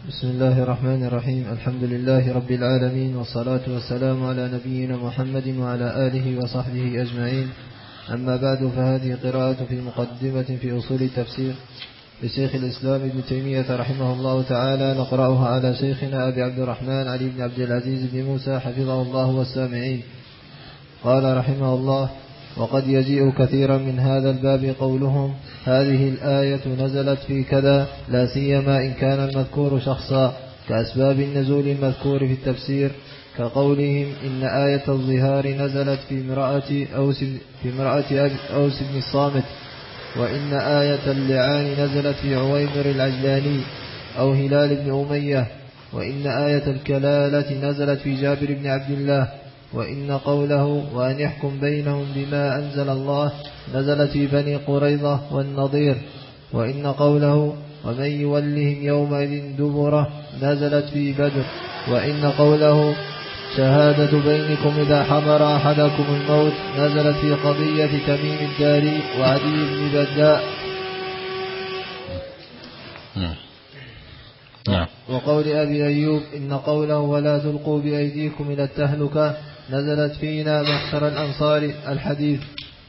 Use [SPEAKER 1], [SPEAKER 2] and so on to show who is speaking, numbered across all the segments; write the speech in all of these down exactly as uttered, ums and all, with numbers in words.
[SPEAKER 1] بسم الله الرحمن الرحيم. الحمد لله رب العالمين، والصلاة والسلام على نبينا محمد وعلى آله وصحبه أجمعين. أما بعد، فهذه قراءة في مقدمة في أصول التفسير لشيخ الإسلام ابن تيمية رحمه الله تعالى، نقرأها على شيخنا أبي عبد الرحمن علي بن عبد العزيز بن موسى حفظه الله والسامعين. قال رحمه الله: وقد يجيء كثيرا من هذا الباب قولهم هذه الآية نزلت في كذا، لا سيما إن كان المذكور شخصا، كأسباب النزول المذكور في التفسير، كقولهم إن آية الظهار نزلت في امرأة أوس, في امرأة أوس بن الصامت، وإن آية اللعان نزلت في عويمر العجلاني أو هلال بن أمية، وإن آية الكلالة نزلت في جابر بن عبد الله، وإن قوله وأن يحكم بينهم بما أنزل الله نزلت في بني قريظة والنضير، وإن قوله ومن يولهم يومئذ دبره نزلت في بدر، وإن قوله شهادة بينكم إذا حضر أحدكم الموت نزلت في قضية تميم الداري وعدي بن بداء. وقول أبي أيوب إن قوله ولا تلقوا بأيديكم إلى التهلكة نزلت فينا محشر الأنصار الحديث.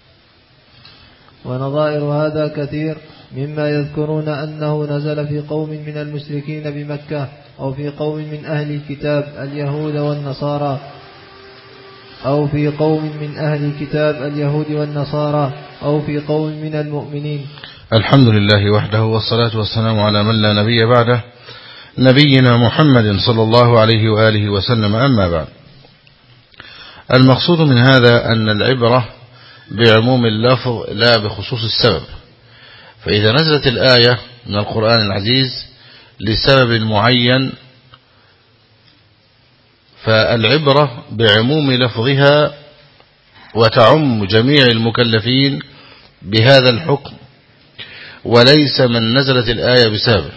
[SPEAKER 1] ونظائر هذا كثير مما يذكرون أنه نزل في قوم من المشركين بمكة، أو في قوم من أهل الكتاب اليهود والنصارى أو في قوم من أهل الكتاب اليهود والنصارى أو في قوم من المؤمنين.
[SPEAKER 2] الحمد لله وحده، والصلاة والسلام على من لا نبي بعده، نبينا محمد صلى الله عليه وآله وسلم. أما بعد، المقصود من هذا أن العبرة بعموم اللفظ لا بخصوص السبب. فإذا نزلت الآية من القرآن العزيز لسبب معين فالعبرة بعموم لفظها وتعم جميع المكلفين بهذا الحكم، وليس من نزلت الآية بسبب.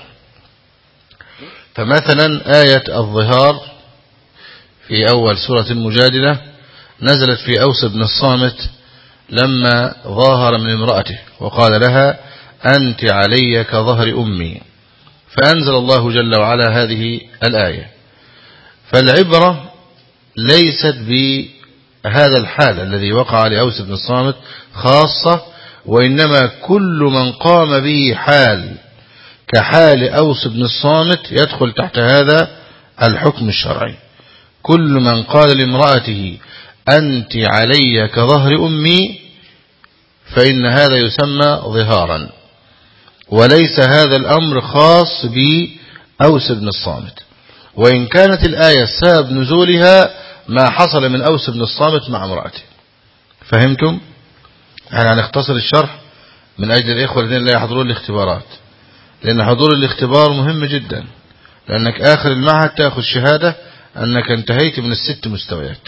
[SPEAKER 2] فمثلا آية الظهار في أول سورة المجادلة نزلت في أوس بن الصامت لما ظاهر من امرأته وقال لها أنت علي كظهر أمي، فأنزل الله جل وعلا هذه الآية. فالعبرة ليست بهذا الحال الذي وقع لأوس بن الصامت خاصة، وإنما كل من قام به حال كحال أوس بن الصامت يدخل تحت هذا الحكم الشرعي. كل من قال لامرأته أنت علي كظهر أمي فإن هذا يسمى ظهارا، وليس هذا الأمر خاص بأوس بن الصامت، وإن كانت الآية سبب نزولها ما حصل من أوس بن الصامت مع امرأته. فهمتم؟ يعني هنختصر الشرح من أجل الإخوة الذين لا يحضرون الاختبارات، لأن حضور الاختبار مهم جدا، لأنك آخر المعهد تأخذ شهادة أنك انتهيت من الست مستويات.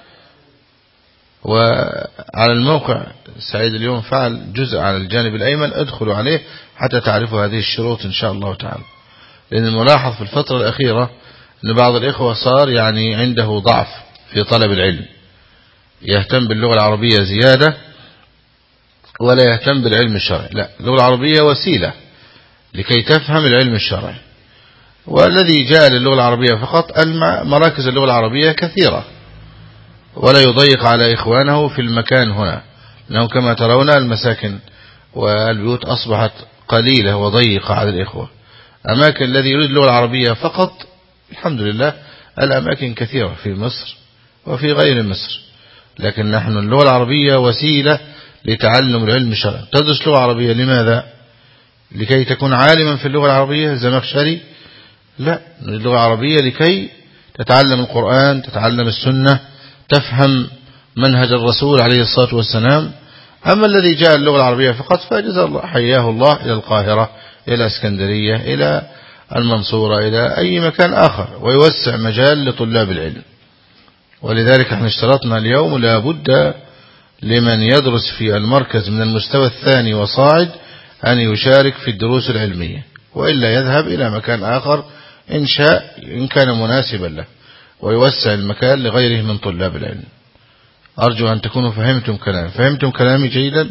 [SPEAKER 2] وعلى الموقع سعيد اليوم فعل جزء على الجانب الأيمن، ادخلوا عليه حتى تعرفوا هذه الشروط إن شاء الله تعالى. لأن الملاحظ في الفترة الأخيرة أن بعض الإخوة صار يعني عنده ضعف في طلب العلم، يهتم باللغة العربية زيادة ولا يهتم بالعلم الشرعي. لا، اللغة العربية وسيلة لكي تفهم العلم الشرعي، والذي جاء للغة العربية فقط مراكز اللغة العربية كثيرة، ولا يضيق على إخوانه في المكان هنا، لأنه كما ترون المساكن والبيوت أصبحت قليلة وضيقة على الإخوة. أماكن الذي يريد اللغة العربية فقط الحمد لله الأماكن كثيرة في مصر وفي غير مصر، لكن نحن اللغة العربية وسيلة لتعلم العلم الشرعي. تدرس لغة عربية لماذا؟ لكي تكون عالما في اللغة العربية زمخشري؟ لا، اللغة العربية لكي تتعلم القرآن، تتعلم السنة، تفهم منهج الرسول عليه الصلاة والسلام. أما الذي جاء اللغة العربية فقط فجزا الله حياه الله إلى القاهرة، إلى اسكندرية، إلى المنصورة، إلى أي مكان آخر، ويوسع مجال لطلاب العلم. ولذلك احنا اشترطنا اليوم لا بد لمن يدرس في المركز من المستوى الثاني وصاعد أن يشارك في الدروس العلمية، وإلا يذهب إلى مكان آخر إن شاء إن كان مناسبا له، ويوسع المكان لغيره من طلاب العلم. أرجو أن تكونوا فهمتم كلامي فهمتم كلامي جيدا.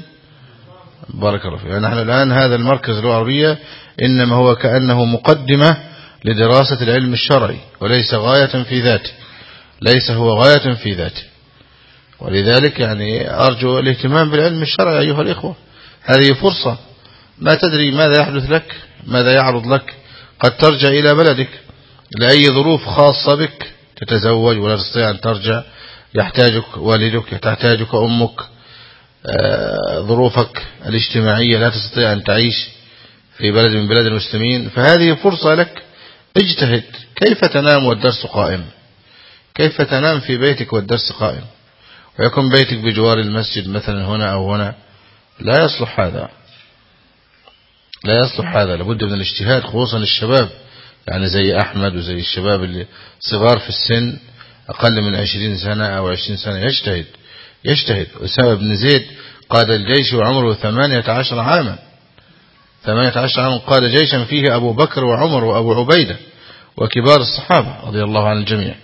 [SPEAKER 2] بارك الله فيك. نحن الآن هذا المركز اللغة العربية إنما هو كأنه مقدمة لدراسة العلم الشرعي وليس غاية في ذاته، ليس هو غاية في ذاته. ولذلك يعني أرجو الاهتمام بالعلم الشرعي أيها الإخوة، هذه فرصة، ما تدري ماذا يحدث لك، ماذا يعرض لك. قد ترجع إلى بلدك لأي ظروف خاصة بك، تتزوج ولا تستطيع أن ترجع، يحتاجك والدك، تحتاجك أمك، ظروفك الاجتماعية لا تستطيع أن تعيش في بلد من بلاد المسلمين، فهذه فرصة لك. اجتهد. كيف تنام والدرس قائم؟ كيف تنام في بيتك والدرس قائم ويكون بيتك بجوار المسجد مثلا هنا أو هنا؟ لا يصلح هذا، لا يصلح هذا. لابد من الاجتهاد، خصوصا الشباب، يعني زي أحمد وزي الشباب اللي صغار في السن، أقل من عشرين سنة أو عشرين سنة، يجتهد يجتهد. أسامة بن زيد قاد الجيش وعمره ثمانية عشر عاما، ثمانية عشر عاما قاد جيشا فيه أبو بكر وعمر وأبو عبيدة وكبار الصحابة رضي الله عن الجميع.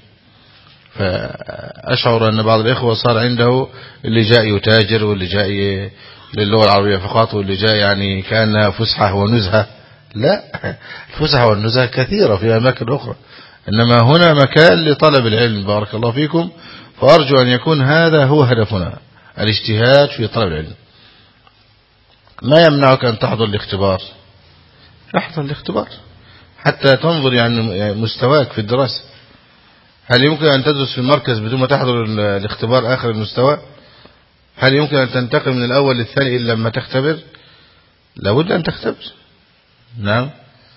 [SPEAKER 2] فأشعر أن بعض الإخوة صار عنده اللي جاء يتاجر واللي جاء للغة العربية فقط واللي جاء يعني كأنها فسحة ونزهة. لا، الفسحة والنزهة كثيرة في أماكن أخرى، إنما هنا مكان لطلب العلم. بارك الله فيكم. فأرجو أن يكون هذا هو هدفنا، الاجتهاد في طلب العلم. ما يمنعك أن تحضر الاختبار؟ احضر الاختبار حتى تنظر يعني مستواك في الدراسة. هل يمكن أن تدرس في المركز بدون ما تحضر الاختبار آخر المستوى؟ هل يمكن أن تنتقل من الأول للثاني إلا لما تختبر؟ لابد أن تختبر. نعم.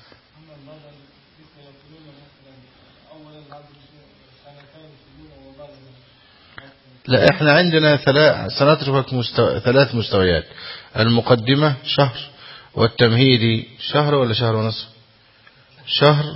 [SPEAKER 2] لا، احنا عندنا سنترك مستوى ثلاث مستويات: المقدمة شهر، والتمهيدي شهر ولا شهر ونصف؟ شهر،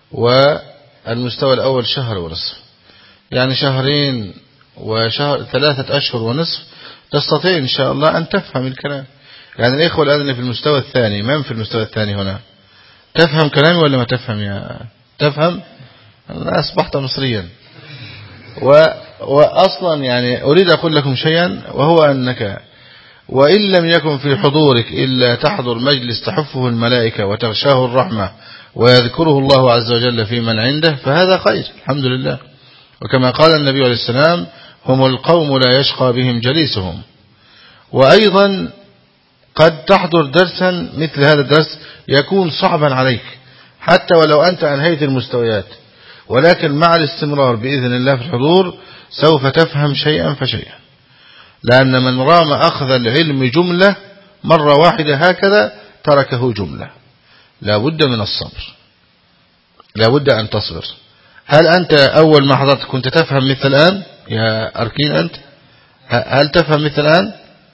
[SPEAKER 2] والمستوى الأول شهر ونصف، يعني شهرين وشهر، ثلاثة أشهر ونصف تستطيع إن شاء الله أن تفهم الكلام. يعني الإخوة الآن في المستوى الثاني، من في المستوى الثاني هنا؟ تفهم كلامي ولا ما تفهم؟ يا تفهم؟ أنا أصبحت مصريا. و... وأصلا يعني أريد أقول لكم شيئا، وهو أنك وإن لم يكن في حضورك إلا تحضر مجلس تحفه الملائكة وتغشاه الرحمة ويذكره الله عز وجل في من عنده، فهذا خير الحمد لله. وكما قال النبي عليه السلام: هم القوم لا يشقى بهم جليسهم. وأيضا قد تحضر درسا مثل هذا الدرس يكون صعبا عليك حتى ولو أنت أنهيت المستويات، ولكن مع الاستمرار بإذن الله في الحضور سوف تفهم شيئا فشيئا، لأن من رام أخذ العلم جملة مرة واحدة هكذا تركه جملة. لا بد من الصبر، لا بد أن تصبر. هل أنت أول ما حضرت كنت تفهم مثل الآن يا أركين؟ أنت هل تفهم مثل الآن؟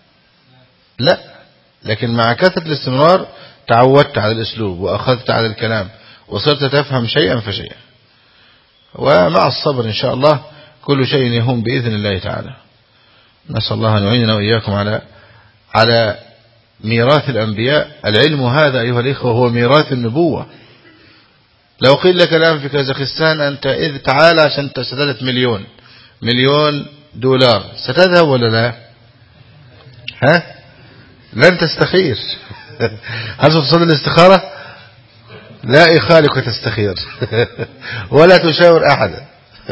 [SPEAKER 2] لا، لكن مع كثرة الاستمرار تعودت على الأسلوب وأخذت على الكلام وصرت تفهم شيئا فشيئا. ومع الصبر إن شاء الله كل شيء يهون بإذن الله تعالى. نسأل الله أن يعيننا وإياكم على على ميراث الأنبياء. العلم هذا أيها الإخوة هو ميراث النبوة. لو قيل لك الآن في كازاخستان أنت إذ تعال عشان تستلف مليون مليون دولار، ستذهب ولا لا؟ ها؟ لن تستخير. هل تصل الاستخارة؟ لا يخالك وتستخير ولا تشاور أحدا.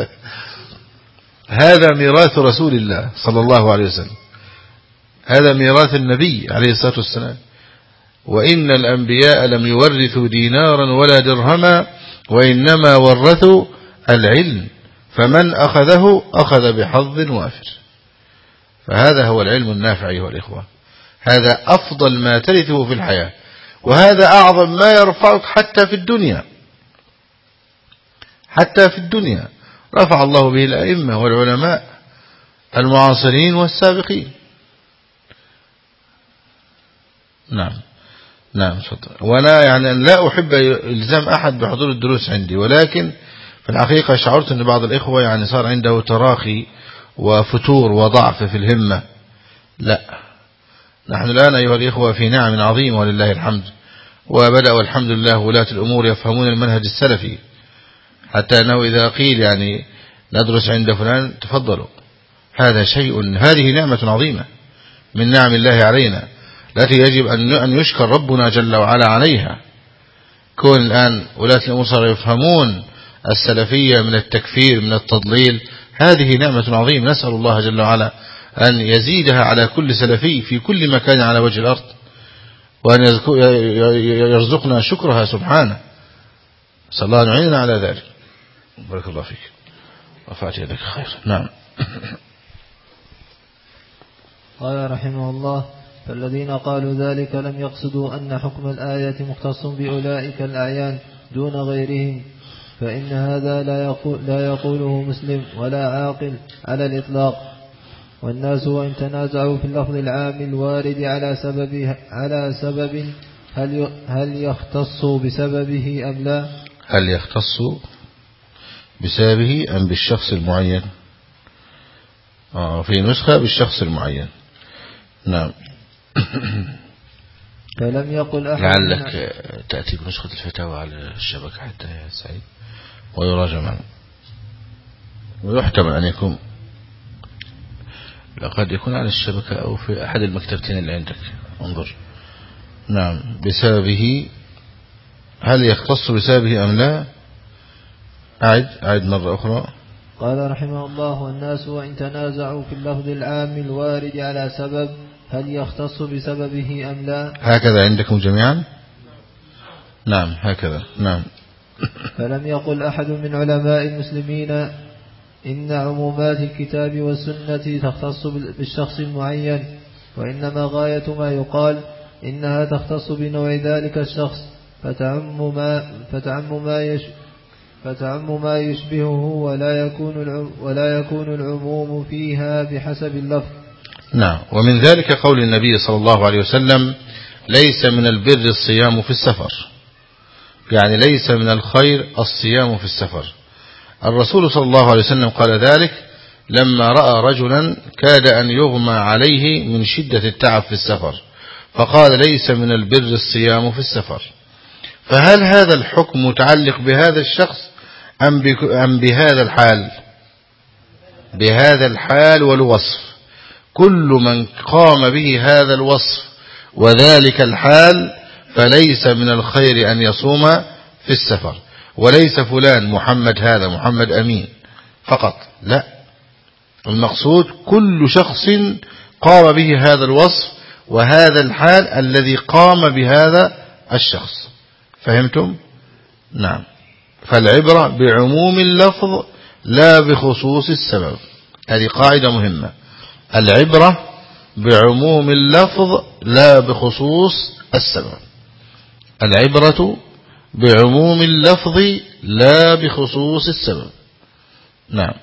[SPEAKER 2] هذا ميراث رسول الله صلى الله عليه وسلم، هذا ميراث النبي عليه الصلاة والسلام. وإن الأنبياء لم يورثوا دينارا ولا درهما وإنما ورثوا العلم، فمن أخذه أخذ بحظ وافر. فهذا هو العلم النافع أيها الإخوة، هذا أفضل ما ترثه في الحياة، وهذا أعظم ما يرفعك حتى في الدنيا. حتى في الدنيا رفع الله به الأئمة والعلماء المعاصرين والسابقين. نعم نعم فضل. وأنا يعني لا أحب إلزام أحد بحضور الدروس عندي، ولكن في الحقيقة شعرت أن بعض الإخوة يعني صار عنده تراخي وفتور وضعف في الهمة. لا، نحن الآن أيها الإخوة في نعم عظيمة ولله الحمد، وبدأوا الحمد لله ولاة الأمور يفهمون المنهج السلفي، حتى أنه إذا قيل يعني ندرس عند فلان تفضلوا. هذا شيء، هذه نعمة عظيمة من نعم الله علينا التي يجب أن يشكر ربنا جل وعلا عليها. كون الآن ولاة الأمور صاروا يفهمون السلفية من التكفير من التضليل، هذه نعمة عظيمة، نسأل الله جل وعلا أن يزيدها على كل سلفي في كل مكان على وجه الأرض، وأن يرزقنا شكرها سبحانه. صلى الله عليه وسلم على ذلك. بارك الله فيك وفات يدك خير. نعم.
[SPEAKER 1] قال رحمه الله: فالذين قالوا ذلك لم يقصدوا أن حكم الآية مختص بأولئك الأعيان دون غيرهم، فإن هذا لا, يقول لا يقوله مسلم ولا عاقل على الإطلاق. والناس وإن تنازعوا في اللفظ العام الوارد على سبب على سبب هل هل يختص بسببه أم لا؟
[SPEAKER 2] هل يختص بسببه أم بالشخص المعين؟ آه في نسخة بالشخص المعين. نعم.
[SPEAKER 1] فلم يقل أحد.
[SPEAKER 2] لعلك تأتي بنسخة الفتاوى على الشبكة حتى يا سعيد ويراجع معنا، ويحتمل أن يكون لقد يكون على الشبكة أو في أحد المكتبتين اللي عندك، انظر. نعم. بسببه، هل يختص بسببه أم لا؟ أعد أعد مرة أخرى.
[SPEAKER 1] قال رحمه الله: والناس وإن تنازعوا في اللفظ العام الوارد على سبب هل يختص بسببه أم لا؟
[SPEAKER 2] هكذا عندكم جميعا؟ نعم هكذا. نعم.
[SPEAKER 1] فلم يقل أحد من علماء المسلمين إن عمومات الكتاب والسنة تختص بالشخص المعين، وإنما غاية ما يقال إنها تختص بنوع ذلك الشخص، فتعم ما فتعم ما يش فتعم ما يشبهه، ولا يكون ولا يكون العموم فيها بحسب اللفظ.
[SPEAKER 2] نعم. ومن ذلك قول النبي صلى الله عليه وسلم: ليس من البر الصيام في السفر، يعني ليس من الخير الصيام في السفر. الرسول صلى الله عليه وسلم قال ذلك لما رأى رجلا كاد أن يغمى عليه من شدة التعب في السفر، فقال: ليس من البر الصيام في السفر. فهل هذا الحكم متعلق بهذا الشخص أم بهذا الحال؟ بهذا الحال والوصف. كل من قام به هذا الوصف وذلك الحال فليس من الخير أن يصوم في السفر. وليس فلان محمد هذا محمد أمين فقط، لا، المقصود كل شخص قام به هذا الوصف وهذا الحال الذي قام بهذا الشخص. فهمتم؟ نعم. فالعبرة بعموم اللفظ لا بخصوص السبب، هذه قاعدة مهمة. العبرة بعموم اللفظ لا بخصوص السبب. العبرة بعموم اللفظ لا بخصوص السبب. نعم.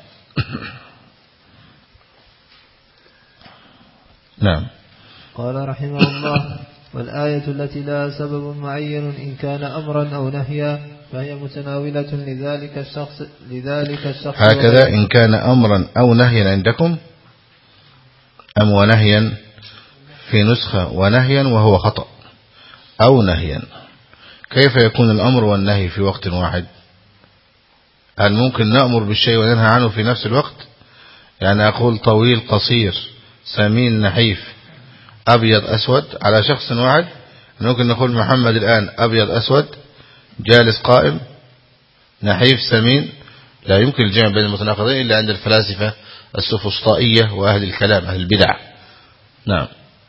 [SPEAKER 2] نعم.
[SPEAKER 1] قال رحمه الله: والآية التي لا سبب معين إن كان أمرا أو نهيا فهي متناولة لذلك الشخص لذلك الشخص
[SPEAKER 2] هكذا إن كان أمرا أو نهيا عندكم أم ونهيا؟ في نسخة ونهيا وهو خطأ، أو نهيا. كيف يكون الأمر والنهي في وقت واحد؟ هل ممكن نأمر بالشيء وننهى عنه في نفس الوقت؟ يعني أقول طويل قصير سمين نحيف أبيض أسود على شخص واحد. ممكن نقول محمد الآن أبيض أسود جالس قائم نحيف سمين. لا يمكن الجمع بين المتناقضين إلا عند الفلاسفة السفسطائية وأهل الكلام أهل البدع. نعم.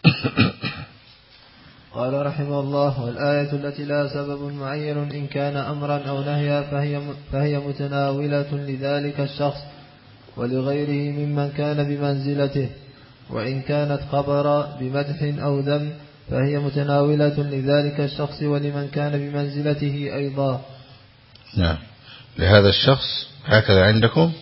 [SPEAKER 1] قال رحمه الله: والآية التي لا سبب معين إن كان أمرا أو نهيا فهي فهي متناولة لذلك الشخص ولغيره ممن كان بمنزلته، وإن كانت خبرا بمدح أو ذم فهي متناولة لذلك الشخص ولمن كان بمنزلته أيضا.
[SPEAKER 2] نعم. لهذا الشخص هكذا عندكم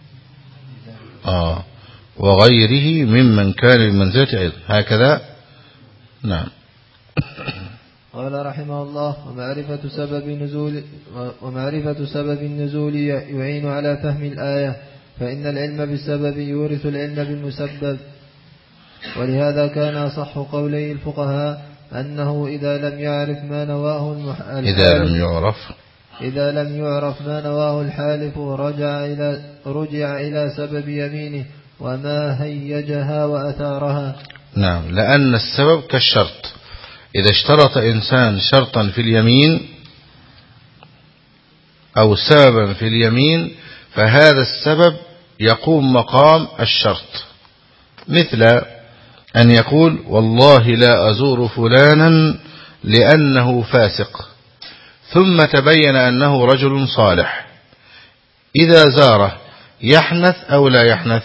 [SPEAKER 2] آه وغيره ممن كان بمنزلته أيضا هكذا. نعم.
[SPEAKER 1] قال رحمه الله: ومعرفة سبب نزول ومعرفة سبب النزول يعين على فهم الآية، فإن العلم بالسبب يورث العلم بالمسبب. ولهذا كان أصح قولي الفقهاء أنه إذا لم يعرف ما نواه الحالف
[SPEAKER 2] إذا لم يعرف
[SPEAKER 1] إذا لم يعرف ما نواه الحالف رجع إلى رجع إلى سبب يمينه وما هيجها وأثارها.
[SPEAKER 2] نعم. لأن السبب كالشرط، إذا اشترط إنسان شرطا في اليمين أو سببا في اليمين فهذا السبب يقوم مقام الشرط، مثل أن يقول والله لا أزور فلانا لأنه فاسق، ثم تبين أنه رجل صالح، إذا زاره يحنث أو لا يحنث؟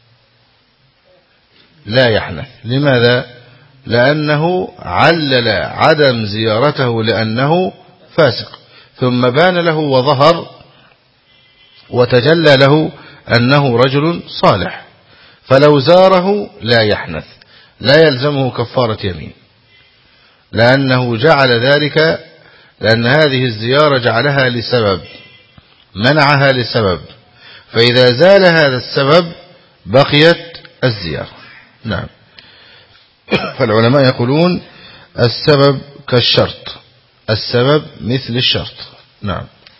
[SPEAKER 2] لا يحنث. لماذا؟ لأنه علل عدم زيارته لأنه فاسق، ثم بان له وظهر وتجلى له أنه رجل صالح، فلو زاره لا يحنث، لا يلزمه كفارة يمين، لأنه جعل ذلك، لأن هذه الزيارة جعلها لسبب، منعها لسبب، فإذا زال هذا السبب بقيت الزيارة. نعم. فالعلماء يقولون السبب كالشرط، السبب مثل الشرط. نعم.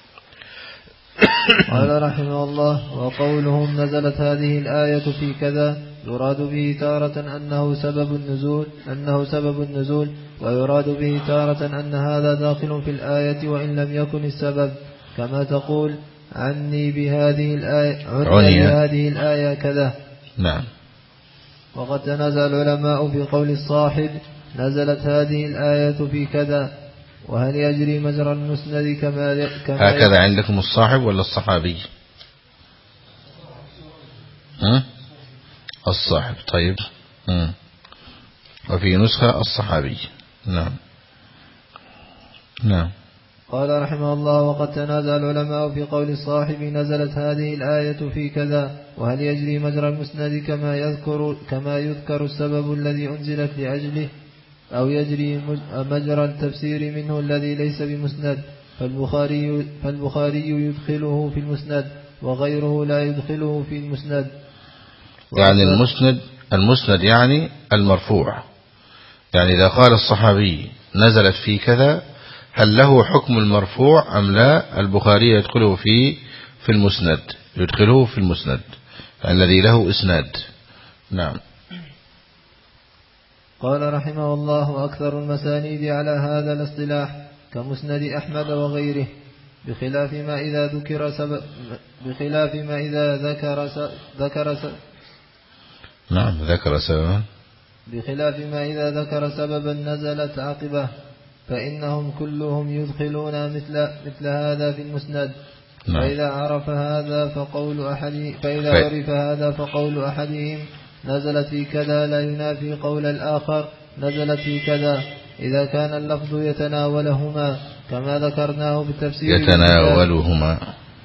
[SPEAKER 1] قال رحمه الله: وقولهم نزلت هذه الآية في كذا يراد به تارة أنه سبب النزول أنه سبب النزول ويراد به تارة أن هذا داخل في الآية وإن لم يكن السبب، كما تقول عني بهذه الآية عني بهذه الآية كذا.
[SPEAKER 2] نعم.
[SPEAKER 1] وقد تنازع العلماء في قول الصاحب نزلت هذه الآية في كذا، وهل يجري مجرى المسند كما, كما
[SPEAKER 2] هكذا عندكم الصاحب ولا الصحابي؟ ها؟ الصاحب. طيب. ها. وفي نسخة الصحابي. نعم. نعم.
[SPEAKER 1] قال رحمه الله: وقد تنازع العلماء في قول الصاحب نزلت هذه الآية في كذا، وهل يجري مجرى المسند كما يذكر كما يذكر السبب الذي أنزلت لأجله، أو يجري مجرى التفسير منه الذي ليس بمسند، فالبخاري, فالبخاري يدخله في المسند وغيره لا يدخله في المسند.
[SPEAKER 2] يعني المسند المسند يعني المرفوع، يعني إذا قال الصحابي نزلت في كذا هل له حكم المرفوع أم لا؟ البخاري يدخله في في المسند، يدخله في المسند الذي له إسناد. نعم.
[SPEAKER 1] قال رحمه الله: أكثر المسانيد على هذا الاصطلاح كمسند أحمد وغيره، بخلاف ما إذا ذكر سبب بخلاف ما إذا ذكر س... ذكر س...
[SPEAKER 2] نعم ذكر سببا
[SPEAKER 1] بخلاف ما إذا ذكر سببا نزلت عقبه، فإنهم كلهم يدخلون مثل مثل هذا في المسند. نعم. فإذا عرف هذا فقول أحد فإذا ف... عرف هذا فقول أحدهم نزلت في كذا لا ينافي قول الآخر نزلت في كذا، إذا كان اللفظ يتناولهما كما ذكرناه بالتفسير.
[SPEAKER 2] يتناولهما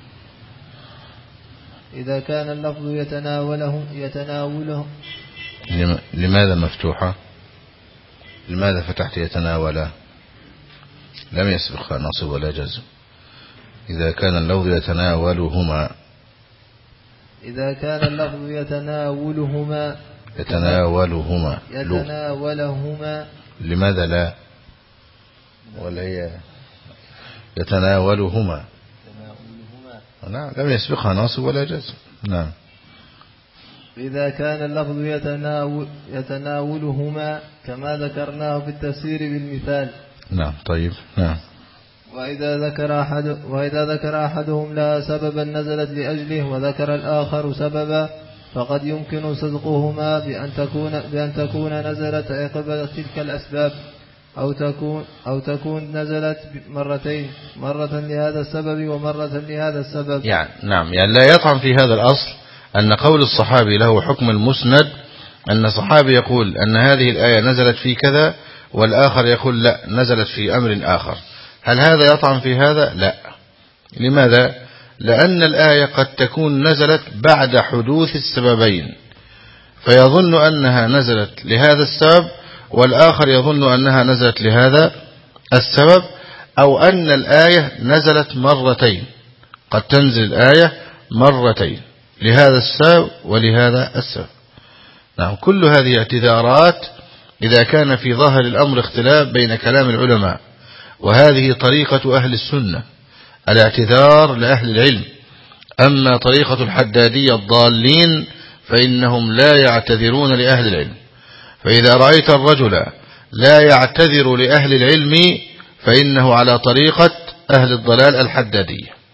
[SPEAKER 1] إذا كان اللفظ يتناوله يتناوله
[SPEAKER 2] لماذا مفتوحة؟ لماذا فتحت يتناوله؟ لم يسبقها نصب ولا جزم. إذا كان اللفظ يتناولهما
[SPEAKER 1] إذا كان اللفظ يتناولهما
[SPEAKER 2] يتناولهما
[SPEAKER 1] يتناولهما
[SPEAKER 2] لماذا لا؟ ولا هي يتناولهما؟ نعم لم يسبقها ناصب ولا جزم. نعم.
[SPEAKER 1] إذا كان اللفظ يتناول يتناولهما كما ذكرناه في التفسير بالمثال.
[SPEAKER 2] نعم. طيب. نعم.
[SPEAKER 1] وإذا ذكر أحد وإذا ذكر أحدهم لها سببا نزلت لأجله وذكر الآخر سببا، فقد يمكن صدقهما بأن تكون بأن تكون نزلت عقب تلك الأسباب، أو تكون أو تكون نزلت مرتين، مرة لهذا السبب ومرة لهذا السبب.
[SPEAKER 2] يعني نعم، يعني لا يطعن في هذا الأصل أن قول الصحابي له حكم المسند، أن صحابي يقول أن هذه الآية نزلت في كذا والآخر يقول لا نزلت في أمر آخر. هل هذا يطعن في هذا؟ لا. لماذا؟ لأن الآية قد تكون نزلت بعد حدوث السببين، فيظن أنها نزلت لهذا السبب والآخر يظن أنها نزلت لهذا السبب، أو أن الآية نزلت مرتين، قد تنزل الآية مرتين لهذا السبب ولهذا السبب. نعم. كل هذه اعتذارات إذا كان في ظاهر الأمر اختلاف بين كلام العلماء، وهذه طريقة أهل السنة، الاعتذار لأهل العلم. أما طريقة الحدادية الضالين فإنهم لا يعتذرون لأهل العلم، فإذا رأيت الرجل لا يعتذر لأهل العلم فإنه على طريقة أهل الضلال الحدادية.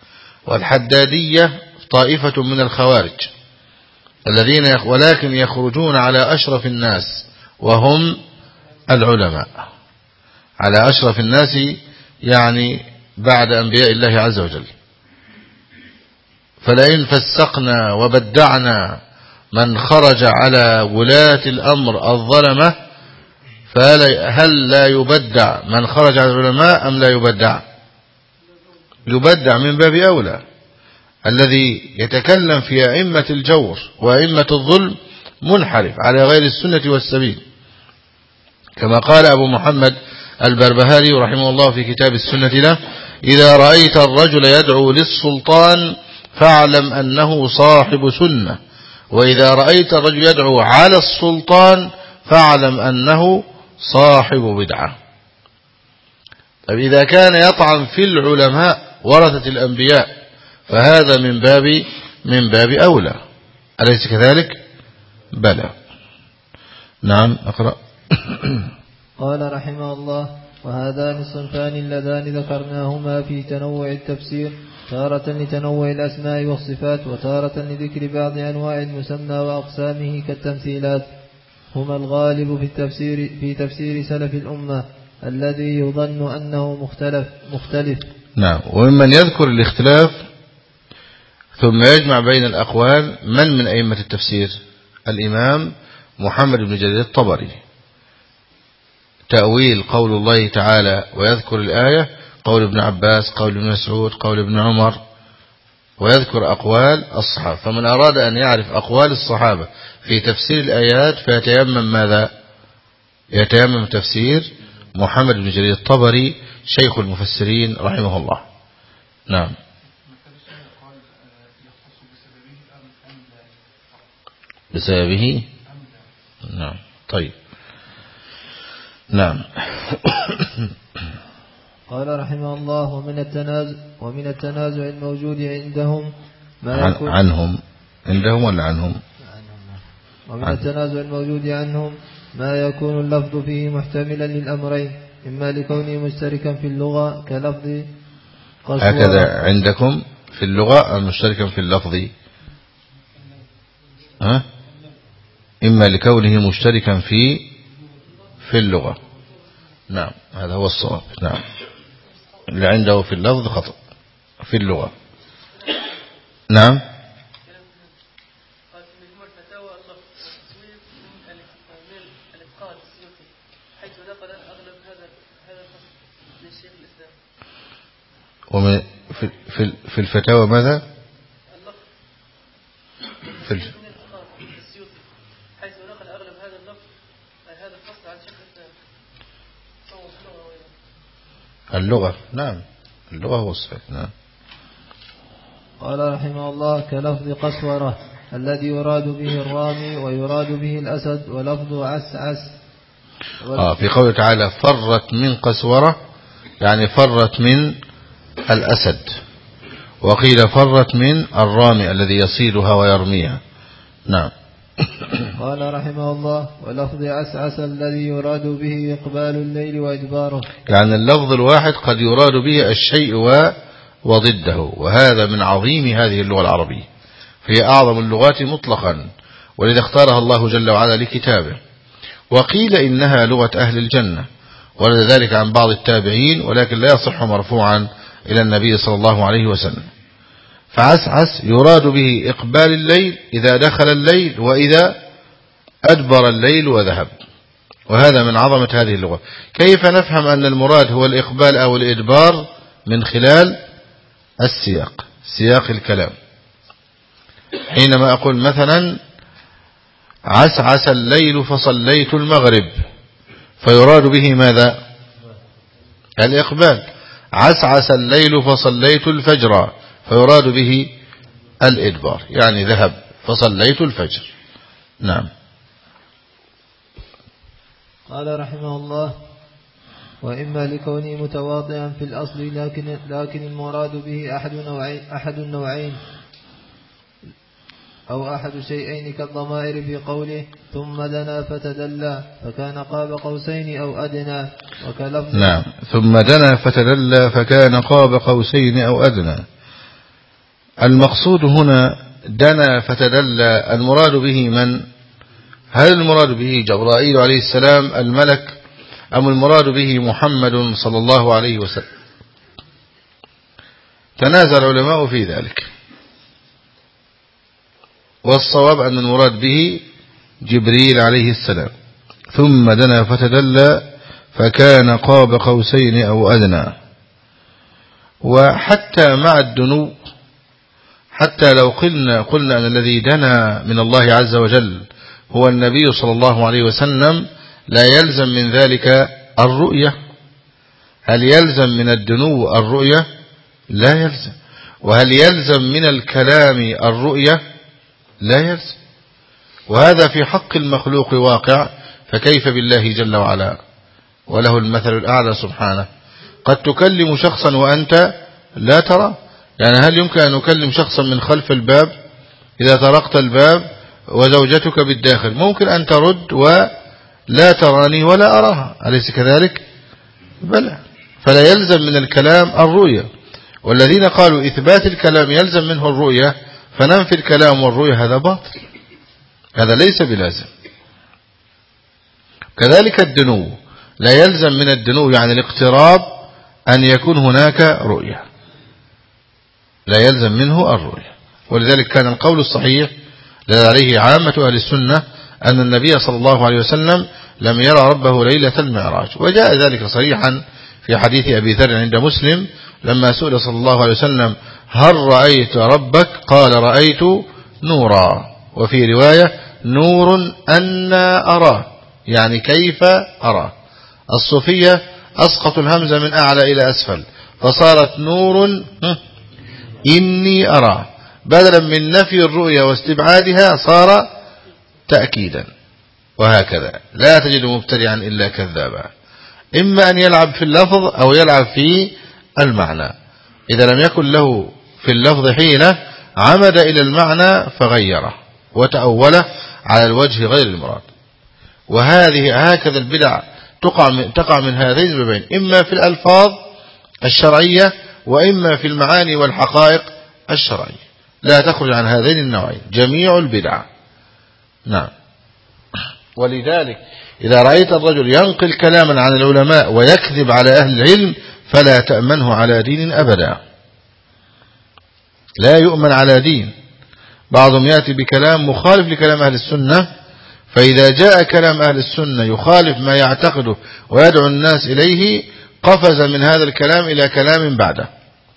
[SPEAKER 2] والحدادية طائفة من الخوارج الذين ولكن يخرجون على أشرف الناس وهم العلماء، على أشرف الناس يعني بعد أنبياء الله عز وجل. فلئن فسقنا وبدعنا من خرج على ولاة الأمر الظلمة فهل لا يبدع من خرج على العلماء أم لا يبدع؟ يبدع من باب أولى. الذي يتكلم في أئمة الجور وأئمة الظلم منحرف على غير السنة والسبيل، كما قال أبو محمد البربهاري رحمه الله في كتاب السنة له: إذا رأيت الرجل يدعو للسلطان فاعلم أنه صاحب سنة، وإذا رأيت الرجل يدعو على السلطان فاعلم أنه صاحب بدعة. طيب إذا كان يطعن في العلماء ورثة الأنبياء فهذا من باب من باب أولى، أليس كذلك؟ بلى. نعم أقرأ.
[SPEAKER 1] قال رحمه الله: وهذان الصنفان اللذان ذكرناهما في تنوع التفسير، تارة لتنوع الأسماء والصفات، وتارة لذكر بعض أنواع المسمى وأقسامه كالتمثيلات، هما الغالب في التفسير في تفسير سلف الأمة الذي يظن أنه مختلف مختلف.
[SPEAKER 2] نعم. وممن يذكر الاختلاف ثم يجمع بين الأقوال من من أئمة التفسير؟ الإمام محمد بن جرير الطبري. تأويل قول الله تعالى ويذكر الآية قول ابن عباس، قول ابن مسعود، قول ابن عمر، ويذكر أقوال الصحابة. فمن أراد أن يعرف أقوال الصحابة في تفسير الآيات فيتيمم ماذا؟ يتيمم تفسير محمد بن جرير الطبري شيخ المفسرين رحمه الله. نعم. بسببه. نعم. طيب. نعم.
[SPEAKER 1] قال رحمه الله: ومن التنازع ومن التنازع الموجود عندهم ما
[SPEAKER 2] عن
[SPEAKER 1] يكون
[SPEAKER 2] عنهم عندهم ولا عنهم؟
[SPEAKER 1] ومن عن التنازع الموجود عنهم ما يكون اللفظ فيه محتملا للأمرين، إما لكونه مشتركا في اللغة كلفظ قسوة.
[SPEAKER 2] هكذا عندكم في اللغة مشتركا في اللفظ، ها؟ إما لكونه مشتركا في في اللغة. نعم هذا هو الصواب. نعم اللي عنده في اللفظ خطأ في اللغة. نعم. ومن في في في الفتاوى ماذا؟ في ال... اللغة. نعم اللغة هو الصحيح. نعم.
[SPEAKER 1] قال رحمه الله: كلفظ قسورة الذي يراد به الرامي ويراد به الأسد، ولفظ عسعس.
[SPEAKER 2] آه في قوله تعالى فرت من قسورة يعني فرت من الأسد، وقيل فرت من الرامي الذي يصيدها ويرميها. نعم.
[SPEAKER 1] قال رحمه الله: ولفظ عسعس الذي يراد به إقبال الليل وإدباره.
[SPEAKER 2] يعني اللفظ الواحد قد يراد به الشيء وضده، وهذا من عظيم هذه اللغة العربية، فهي أعظم اللغات مطلقا، ولذا اختارها الله جل وعلا لكتابه. وقيل إنها لغة أهل الجنة، ورد ذلك عن بعض التابعين، ولكن لا يصح مرفوعا إلى النبي صلى الله عليه وسلم. فعسعس يراد به إقبال الليل إذا دخل الليل وإذا أدبر الليل وذهب، وهذا من عظمة هذه اللغة. كيف نفهم أن المراد هو الإقبال أو الإدبار؟ من خلال السياق، سياق الكلام. حينما أقول مثلا عسعس الليل فصليت المغرب فيراد به ماذا؟ الإقبال. عسعس الليل فصليت الفجر فيراد به الإدبار، يعني ذهب فصليت الفجر. نعم.
[SPEAKER 1] قال رحمه الله: وإما لكونه متواضعا في الأصل، لكن, لكن المراد به أحد النوعين, أحد النوعين أو أحد شيئين كالضمائر في قوله ثم دنا فتدلى فكان قاب قوسين أو أدنى، وكلفظ.
[SPEAKER 2] نعم. ثم دنا فتدلى فكان قاب قوسين أو أدنى. المقصود هنا دنا فتدلى، المراد به من؟ هل المراد به جبرائيل عليه السلام الملك، أم المراد به محمد صلى الله عليه وسلم؟ تنازع العلماء في ذلك، والصواب أن المراد به جبريل عليه السلام. ثم دنا فتدلى فكان قاب قوسين أو أدنى. وحتى مع الدنو، حتى لو قلنا قلنا أن الذي دنا من الله عز وجل هو النبي صلى الله عليه وسلم، لا يلزم من ذلك الرؤية. هل يلزم من الدنو الرؤية؟ لا يلزم. وهل يلزم من الكلام الرؤية؟ لا يلزم. وهذا في حق المخلوق واقع، فكيف بالله جل وعلا وله المثل الأعلى سبحانه. قد تكلم شخصا وأنت لا ترى، يعني هل يمكن أن نكلم شخصا من خلف الباب إذا طرقت الباب وزوجتك بالداخل؟ ممكن أن ترد ولا تراني ولا أراها، أليس كذلك؟ بلى. فلا يلزم من الكلام الرؤية. والذين قالوا إثبات الكلام يلزم منه الرؤية فننفي الكلام والرؤية، هذا باطل، هذا ليس بلازم. كذلك الدنو لا يلزم من الدنو يعني الاقتراب أن يكون هناك رؤية، لا يلزم منه الرؤية. ولذلك كان القول الصحيح الذي عليه عامة أهل السنة أن النبي صلى الله عليه وسلم لم يرى ربه ليلة المعراج. وجاء ذلك صريحا في حديث أبي ذر عند مسلم لما سئل صلى الله عليه وسلم هل رأيت ربك؟ قال رأيت نورا، وفي رواية نور أنا أراه، يعني كيف أراه. الصوفية أسقط الهمزة من أعلى إلى أسفل فصارت نور إني أراه، بدلا من نفي الرؤية واستبعادها صار تأكيدا. وهكذا لا تجد مبتدعا إلا كذابا، إما أن يلعب في اللفظ أو يلعب في المعنى. إذا لم يكن له في اللفظ حيلة عمد إلى المعنى فغيره وتأوله على الوجه غير المراد. وهذه هكذا البدع تقع من, تقع من هذين البابين، إما في الألفاظ الشرعية وإما في المعاني والحقائق الشرعية، لا تخرج عن هذين النوعين جميع البدع. نعم. ولذلك إذا رأيت الرجل ينقل كلاما عن العلماء ويكذب على أهل العلم فلا تأمنه على دين أبدا، لا يؤمن على دين. بعضهم يأتي بكلام مخالف لكلام أهل السنة، فإذا جاء كلام أهل السنة يخالف ما يعتقده ويدعو الناس إليه قفز من هذا الكلام إلى كلام بعده.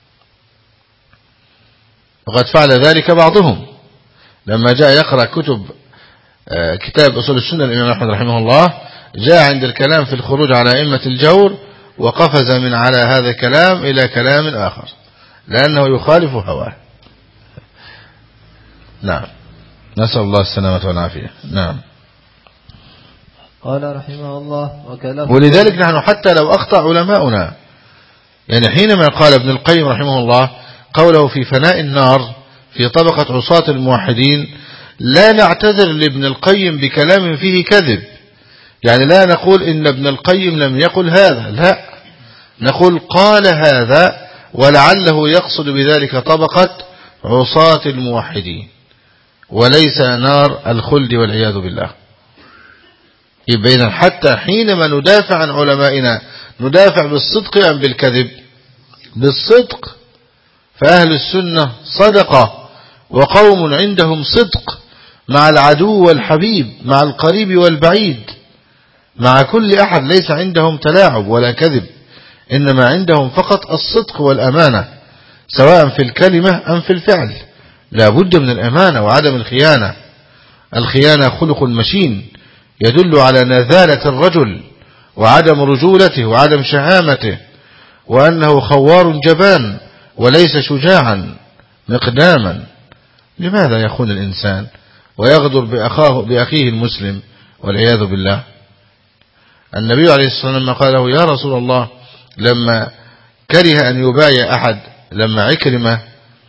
[SPEAKER 2] وقد فعل ذلك بعضهم لما جاء يقرأ كتب كتاب أصول السنة الإمام أحمد رحمه الله، جاء عند الكلام في الخروج على أئمة الجور وقفز من على هذا الكلام إلى كلام آخر لأنه يخالف هواه. نعم، نسأل الله السلامة والعافية. نعم.
[SPEAKER 1] قال رحمه الله وكلف.
[SPEAKER 2] ولذلك نحن حتى لو أخطأ علماؤنا، يعني حينما قال ابن القيم رحمه الله قوله في فناء النار في طبقة عصاة الموحدين، لا نعتذر لابن القيم بكلام فيه كذب، يعني لا نقول إن ابن القيم لم يقل هذا، لا، نقول قال هذا ولعله يقصد بذلك طبقة عصاة الموحدين وليس نار الخلد والعياذ بالله. يبين حتى حينما ندافع عن علمائنا ندافع بالصدق أم بالكذب؟ بالصدق. فأهل السنة صدقة، وقوم عندهم صدق مع العدو والحبيب، مع القريب والبعيد، مع كل أحد، ليس عندهم تلاعب ولا كذب، إنما عندهم فقط الصدق والأمانة سواء في الكلمة أم في الفعل. لا بد من الأمانة وعدم الخيانة. الخيانة خلق مشين يدل على نذالة الرجل وعدم رجولته وعدم شهامته، وأنه خوار جبان وليس شجاعا مقداما. لماذا يخون الإنسان ويغدر بأخاه بأخيه المسلم والعياذ بالله؟ النبي عليه الصلاة والسلام قال له يا رسول الله لما كره أن يبايع أحد، لما عكرمة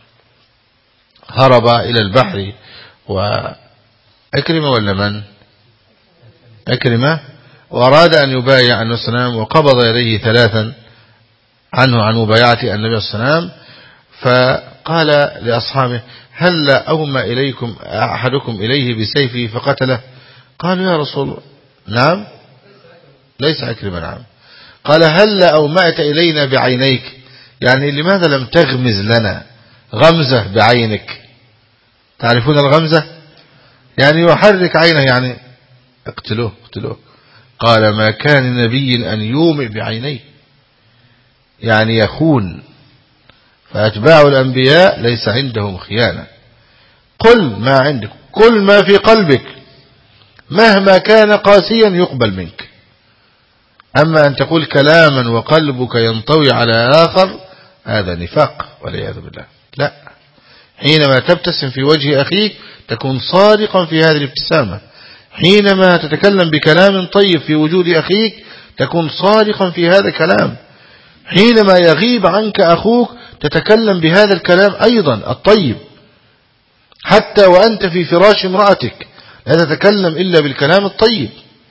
[SPEAKER 2] هرب إلى البحر، وعكرمة ولا من عكرمة وأراد أن يبايع النبي صلى الله عليه وسلم وقبض يديه ثلاثا عنه عن مبايعة النبي صلى الله عليه وسلم، قال لأصحابه هل أومى إليكم أحدكم إليه بسيفه فقتله؟ قالوا يا رسول الله نعم ليس عكرمة نعم. قال هل أومأت إلينا بعينيك، يعني لماذا لم تغمز لنا غمزة بعينك؟ تعرفون الغمزة؟ يعني يحرك عينه، يعني اقتلوه اقتلوه. قال ما كان نبي أن يومئ بعينيه، يعني يخون، فأتباع الأنبياء ليس عندهم خيانة. قل ما عندك، قل ما في قلبك مهما كان قاسيا يقبل منك. أما أن تقول كلاما وقلبك ينطوي على آخر هذا نفاق والعياذ بالله. لا، حينما تبتسم في وجه أخيك تكون صادقا في هذه الابتسامة، حينما تتكلم بكلام طيب في وجود أخيك تكون صادقا في هذا الكلام، حينما يغيب عنك أخوك تتكلم بهذا الكلام أيضا الطيب، حتى وأنت في فراش امرأتك لا تتكلم إلا بالكلام الطيب.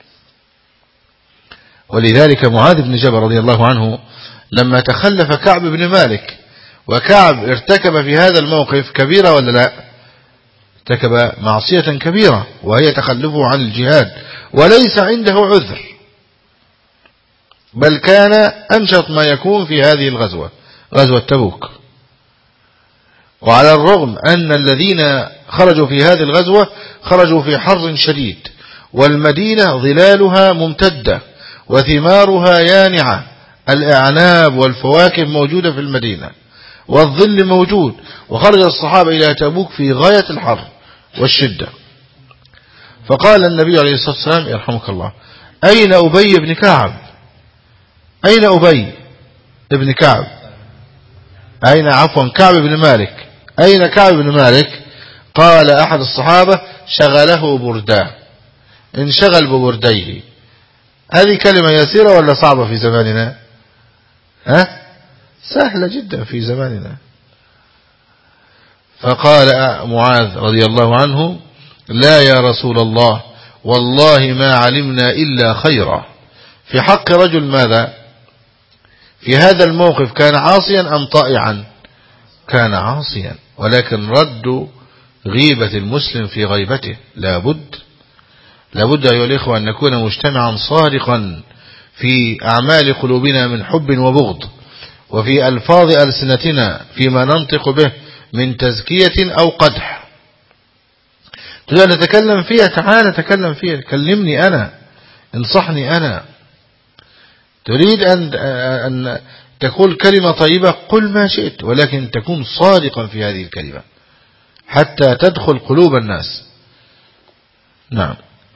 [SPEAKER 2] ولذلك معاذ بن جبل رضي الله عنه لما تخلف كعب بن مالك، وكعب ارتكب في هذا الموقف كبيرة ولا لا؟ ارتكب معصية كبيرة وهي تخلفه عن الجهاد، وليس عنده عذر، بل كان أنشط ما يكون في هذه الغزوة، غزوة تبوك. وعلى الرغم أن الذين خرجوا في هذه الغزوة خرجوا في حر شديد، والمدينة ظلالها ممتدة وثمارها يانعة، الأعناب والفواكه موجودة في المدينة والظل موجود، وخرج الصحابة إلى تبوك في غاية الحر والشدة. فقال النبي عليه الصلاة والسلام يرحمك الله أين أبي بن كعب؟ أين أبي بن كعب؟ أين عفوا كعب بن مالك؟ أين كعب بن مالك؟ قال أحد الصحابة شغله برداه، انشغل ببرديه. هذه كلمة يسيرة ولا صعبة في زماننا؟ ها؟ سهلة جدا في زماننا. فقال معاذ رضي الله عنه لا يا رسول الله والله ما علمنا إلا خيرا، في حق رجل ماذا؟ في هذا الموقف كان عاصيا أم طائعا؟ كان عاصيا، ولكن رد غيبة المسلم في غيبته. لابد لابد أيها الإخوة أن نكون مجتمعا صادقا في أعمال قلوبنا من حب وبغض، وفي ألفاظ ألسنتنا فيما ننطق به من تزكية أو قدح. تريد أن نتكلم فيها، تعال تكلم فيها، كلمني أنا، انصحني أنا. تريد أن أن تقول كلمة طيبة قل ما شئت، ولكن تكون صادقا في هذه الكلمة حتى تدخل قلوب الناس. نعم.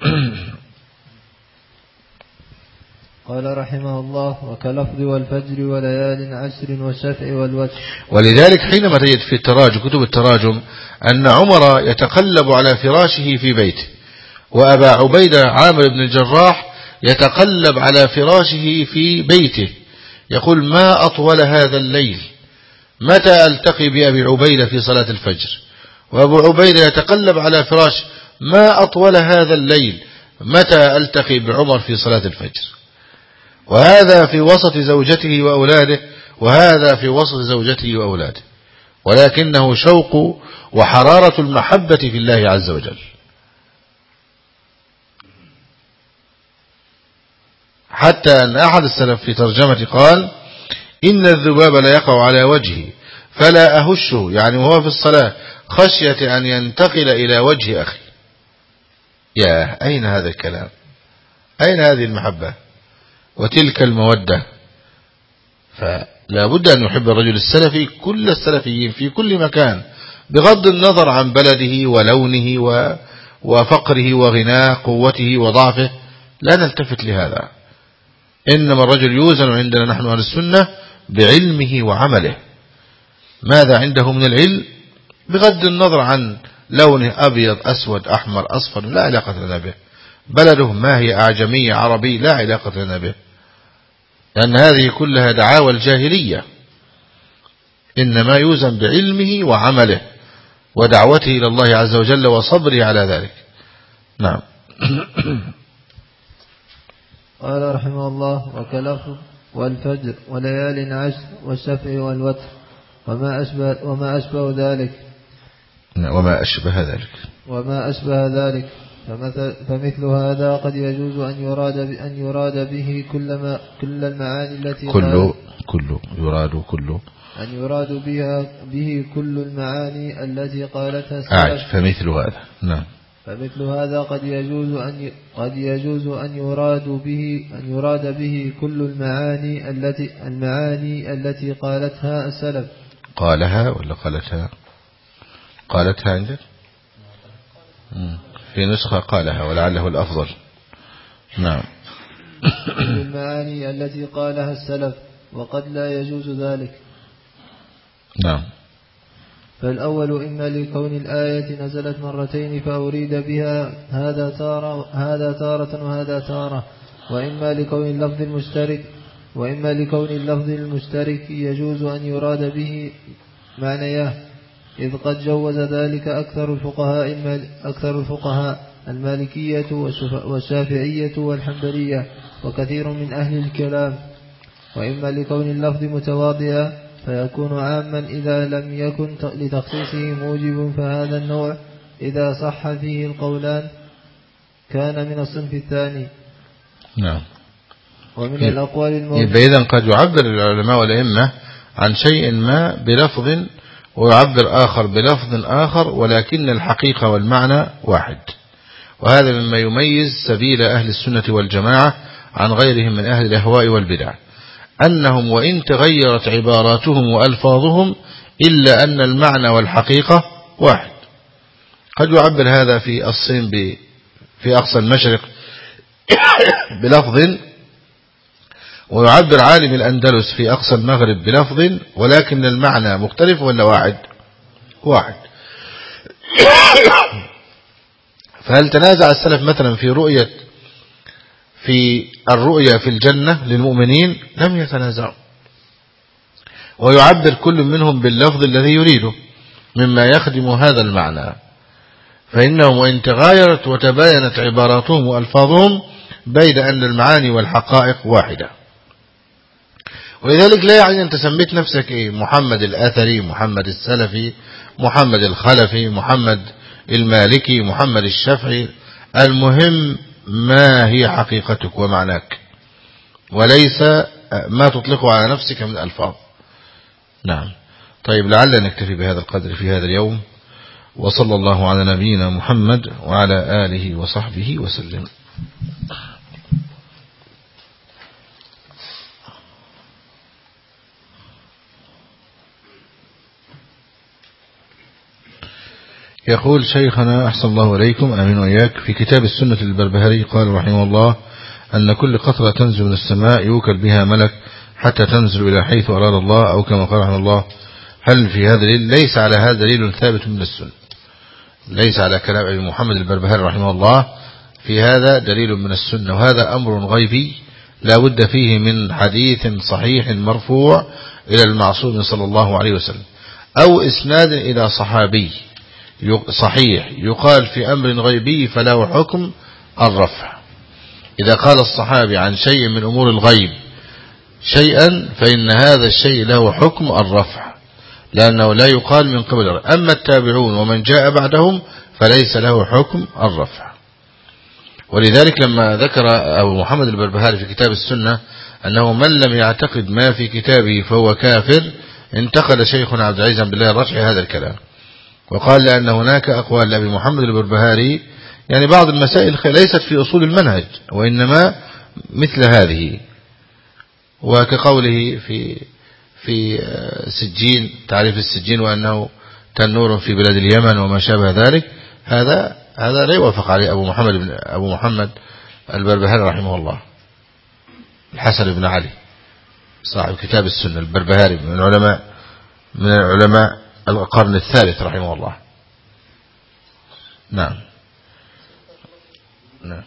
[SPEAKER 1] قال رحمه الله وكلفظ والفجر وليال عشر والشفع والوتر.
[SPEAKER 2] ولذلك حينما تجد في التراجم كتب التراجم أن عمر يتقلب على فراشه في بيته، وأبا عبيدة عامر بن الجراح يتقلب على فراشه في بيته يقول ما أطول هذا الليل، متى ألتقي بأبي عبيدة في صلاة الفجر؟ وأبو عبيدة يتقلب على فراشه ما أطول هذا الليل، متى ألتقي بعمر في صلاة الفجر؟ وهذا في وسط زوجته وأولاده، وهذا في وسط زوجته وأولاده، ولكنه شوق وحرارة المحبة في الله عز وجل. حتى أن أحد السلف في ترجمة قال إن الذباب لا يقع على وجهي فلا أهشه، يعني وهو في الصلاة خشية أن ينتقل إلى وجه أخي. يا أين هذا الكلام؟ أين هذه المحبة وتلك المودة؟ فلا بد أن يحب الرجل السلفي كل السلفيين في كل مكان، بغض النظر عن بلده ولونه وفقره وغناه قوته وضعفه، لا نلتفت لهذا. إنما الرجل يوزن عندنا نحن أهل السنة بعلمه وعمله، ماذا عنده من العلم بغض النظر عن لونه أبيض أسود أحمر أصفر، لا علاقة لنا به. بلده ما هي أعجمية عربي، لا علاقة لنا به، لأن هذه كلها دعاوى الجاهلية. إنما يوزن بعلمه وعمله ودعوته إلى الله عز وجل وصبره على ذلك. نعم.
[SPEAKER 1] قال رحمه الله وكلفظ والفجر وليال عشر والشفع والوتر وما أشبه, وما أشبه ذلك
[SPEAKER 2] وما أشبه ذلك
[SPEAKER 1] وما أشبه ذلك فمثل, فمثل هذا قد يجوز أن يراد أن يراد به كل ما كل المعاني التي
[SPEAKER 2] كل كل يراد كل
[SPEAKER 1] أن يراد بها به كل المعاني التي قالتها
[SPEAKER 2] السلف. فمثل هذا نعم
[SPEAKER 1] فمثل هذا قد يجوز أن قد يجوز أن يراد به أن يراد به كل المعاني التي المعاني التي قالتها السلف.
[SPEAKER 2] قالها ولا قالتها؟ قالتها عندك؟ في نسخة قالها ولعله الأفضل. نعم.
[SPEAKER 1] كل المعاني التي قالها السلف وقد لا يجوز ذلك.
[SPEAKER 2] نعم.
[SPEAKER 1] فالأول إما لكون الآية نزلت مرتين فأريد بها هذا تارة هذا تارة وهذا تارة، وإما لكون اللفظ المشترك وإما لكون اللفظ المشترك يجوز أن يراد به معنياه، إذ قد جوز ذلك أكثر الفقهاء أكثر الفقهاء المالكية والشافعية والحنبلية وكثير من أهل الكلام. وإما لكون اللفظ متواضعا فيكون عاما إذا لم يكن لتخصيصه موجب، فهذا النوع إذا صح فيه القولان كان من الصنف الثاني.
[SPEAKER 2] نعم.
[SPEAKER 1] ومن الأقوال الموجودة
[SPEAKER 2] إذن قد يعبر العلماء والأئمة عن شيء ما بلفظ ويعبر آخر بلفظ آخر، ولكن الحقيقة والمعنى واحد، وهذا مما يميز سبيل أهل السنة والجماعة عن غيرهم من أهل الأهواء والبدع، أنهم وإن تغيرت عباراتهم وألفاظهم إلا أن المعنى والحقيقة واحد. قد يعبر هذا في الصين في أقصى المشرق بلفظ، ويعبر عالم الأندلس في أقصى المغرب بلفظ، ولكن المعنى مختلف ولا واحد؟ واحد. فهل تنازع السلف مثلا في رؤية في الرؤية في الجنة للمؤمنين؟ لم يتنازعوا، ويعبر كل منهم باللفظ الذي يريده مما يخدم هذا المعنى، فإنهم وإن تغايرت وتباينت عباراتهم وألفاظهم بين أن المعاني والحقائق واحدة. ولذلك لا يعني أن تسميت نفسك إيه؟ محمد الأثري، محمد السلفي، محمد الخلفي، محمد المالكي، محمد الشافعي، المهم ما هي حقيقتك ومعناك، وليس ما تطلقه على نفسك من ألفاظ. نعم. طيب، لعل نكتفي بهذا القدر في هذا اليوم، وصلى الله على نبينا محمد وعلى آله وصحبه وسلم. يقول شيخنا أحسن الله إليكم، آمين وإياك، في كتاب السنة البربهاري قال رحمه الله أن كل قطرة تنزل من السماء يوكل بها ملك حتى تنزل إلى حيث أراد الله، أو كما قال رحمه الله. هل في هذا دليل؟ ليس على هذا دليل ثابت من السنة، ليس على كلام أبي محمد البربهاري رحمه الله في هذا دليل من السنة، وهذا أمر غيبي لا بد فيه من حديث صحيح مرفوع إلى المعصوم صلى الله عليه وسلم، أو إسناد إلى صحابي صحيح يقال في أمر غيبي فله حكم الرفع. إذا قال الصحابي عن شيء من أمور الغيب شيئا فإن هذا الشيء له حكم الرفع، لأنه لا يقال من قبل. أما التابعون ومن جاء بعدهم فليس له حكم الرفع. ولذلك لما ذكر أبو محمد البربهاري في كتاب السنة أنه من لم يعتقد ما في كتابه فهو كافر، انتقل شيخنا عبد العزيز بن الله الرشحي هذا الكلام، وقال لأن هناك أقوال لأبي محمد البربهاري يعني بعض المسائل ليست في أصول المنهج، وإنما مثل هذه، وكقوله في في سجين، تعريف السجين وأنه تنور في بلاد اليمن وما شابه ذلك، هذا هذا لا يوافق عليه أبو محمد أبو محمد البربهاري رحمه الله. الحسن بن علي صاحب كتاب السنة البربهاري من العلماء من العلماء القرن الثالث رحمه الله. نعم. نعم.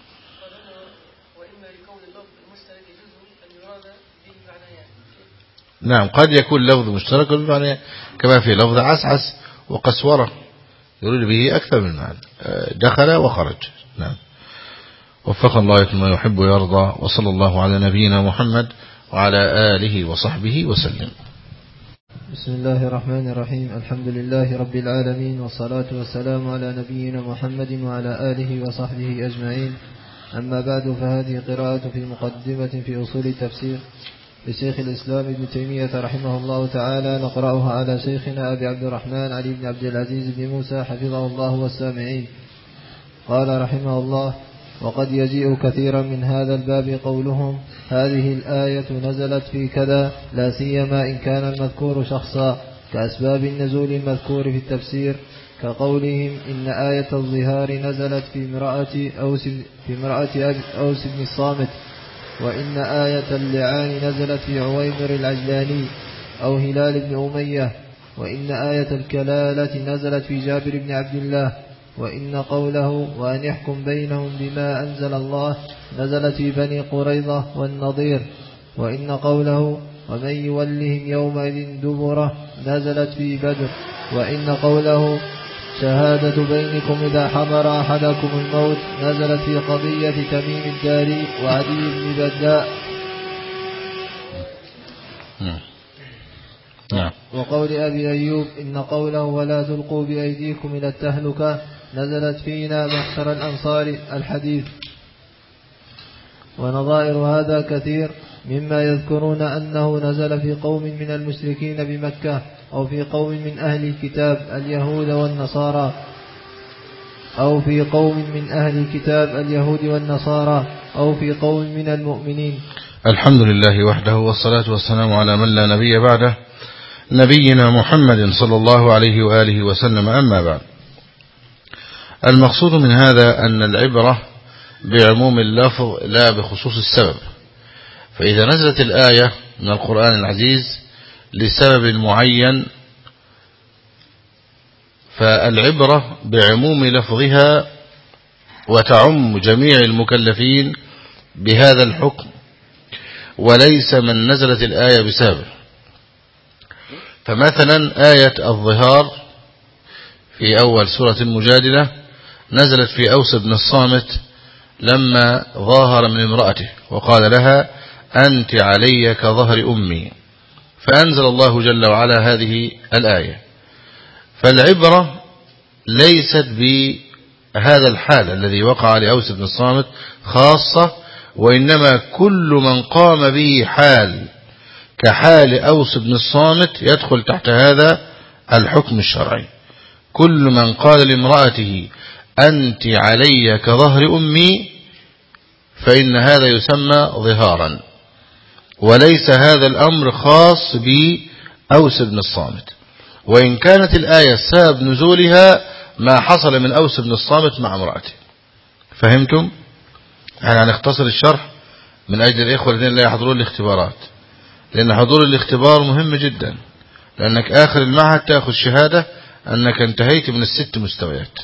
[SPEAKER 2] نعم، قد يكون لفظ مشترك بمعنى، كما في لفظ عسعس وقسورة يريد به أكثر من معنى، دخل وخرج. نعم. وفق الله لما يحب ويرضى، وصلى الله على نبينا محمد وعلى آله وصحبه وسلم.
[SPEAKER 1] بسم الله الرحمن الرحيم. الحمد لله رب العالمين، والصلاة والسلام على نبينا محمد وعلى آله وصحبه أجمعين. أما بعد، فهذه قراءة في مقدمة في أصول التفسير لشيخ الإسلام ابن تيمية رحمه الله تعالى، نقرأها على شيخنا أبي عبد الرحمن علي بن عبد العزيز بن موسى حفظه الله والسامعين. قال رحمه الله: وقد يجيء كثيرا من هذا الباب قولهم هذه الآية نزلت في كذا، لا سيما إن كان المذكور شخصا، كأسباب النزول المذكور في التفسير، كقولهم إن آية الظهار نزلت في امرأة أوس, في امرأة أوس بن الصامت، وإن آية اللعان نزلت في عويمر العجلاني أو هلال بن أمية، وإن آية الكلالة نزلت في جابر بن عبد الله، وإن قوله وأن يحكم بينهم بما أنزل الله نزلت في بني قريظة والنضير، وإن قوله ومن يولهم يومئذ دبره نزلت في بدر، وإن قوله شهادة بينكم إذا حضر أحدكم الموت نزلت في قضية تميم الداري وعدي بن بداء. وقول أبي أيوب إن قوله ولا تلقوا بأيديكم إلى التهلكة نزلت فينا محشر الأنصار الحديث. ونظائر هذا كثير، مما يذكرون أنه نزل في قوم من المشركين بمكة، أو في قوم من أهل الكتاب اليهود والنصارى أو في قوم من أهل الكتاب اليهود والنصارى أو في قوم من المؤمنين.
[SPEAKER 2] الحمد لله وحده، والصلاة والسلام على من لا نبي بعده، نبينا محمد صلى الله عليه وآله وسلم. أما بعد، المقصود من هذا أن العبرة بعموم اللفظ لا بخصوص السبب. فإذا نزلت الآية من القرآن العزيز لسبب معين فالعبرة بعموم لفظها وتعم جميع المكلفين بهذا الحكم، وليس من نزلت الآية بسبب. فمثلا آية الظهار في أول سورة المجادلة نزلت في أوس بن الصامت لما ظاهر من امرأته وقال لها أنت علي كظهر أمي، فأنزل الله جل وعلا هذه الآية. فالعبرة ليست بهذا الحال الذي وقع لأوس بن الصامت خاصة، وإنما كل من قام به حال كحال أوس بن الصامت يدخل تحت هذا الحكم الشرعي. كل من قال لامرأته أنت علي كظهر أمي فإن هذا يسمى ظهارا، وليس هذا الأمر خاص بأوس بن الصامت، وإن كانت الآية سبب نزولها ما حصل من أوس بن الصامت مع امرأته. فهمتم؟ احنا هنختصر الشرح من أجل الإخوة الذين لا يحضرون الاختبارات، لأن حضور الاختبار مهم جدا، لأنك آخر المعهد تأخذ شهادة أنك انتهيت من الست مستويات.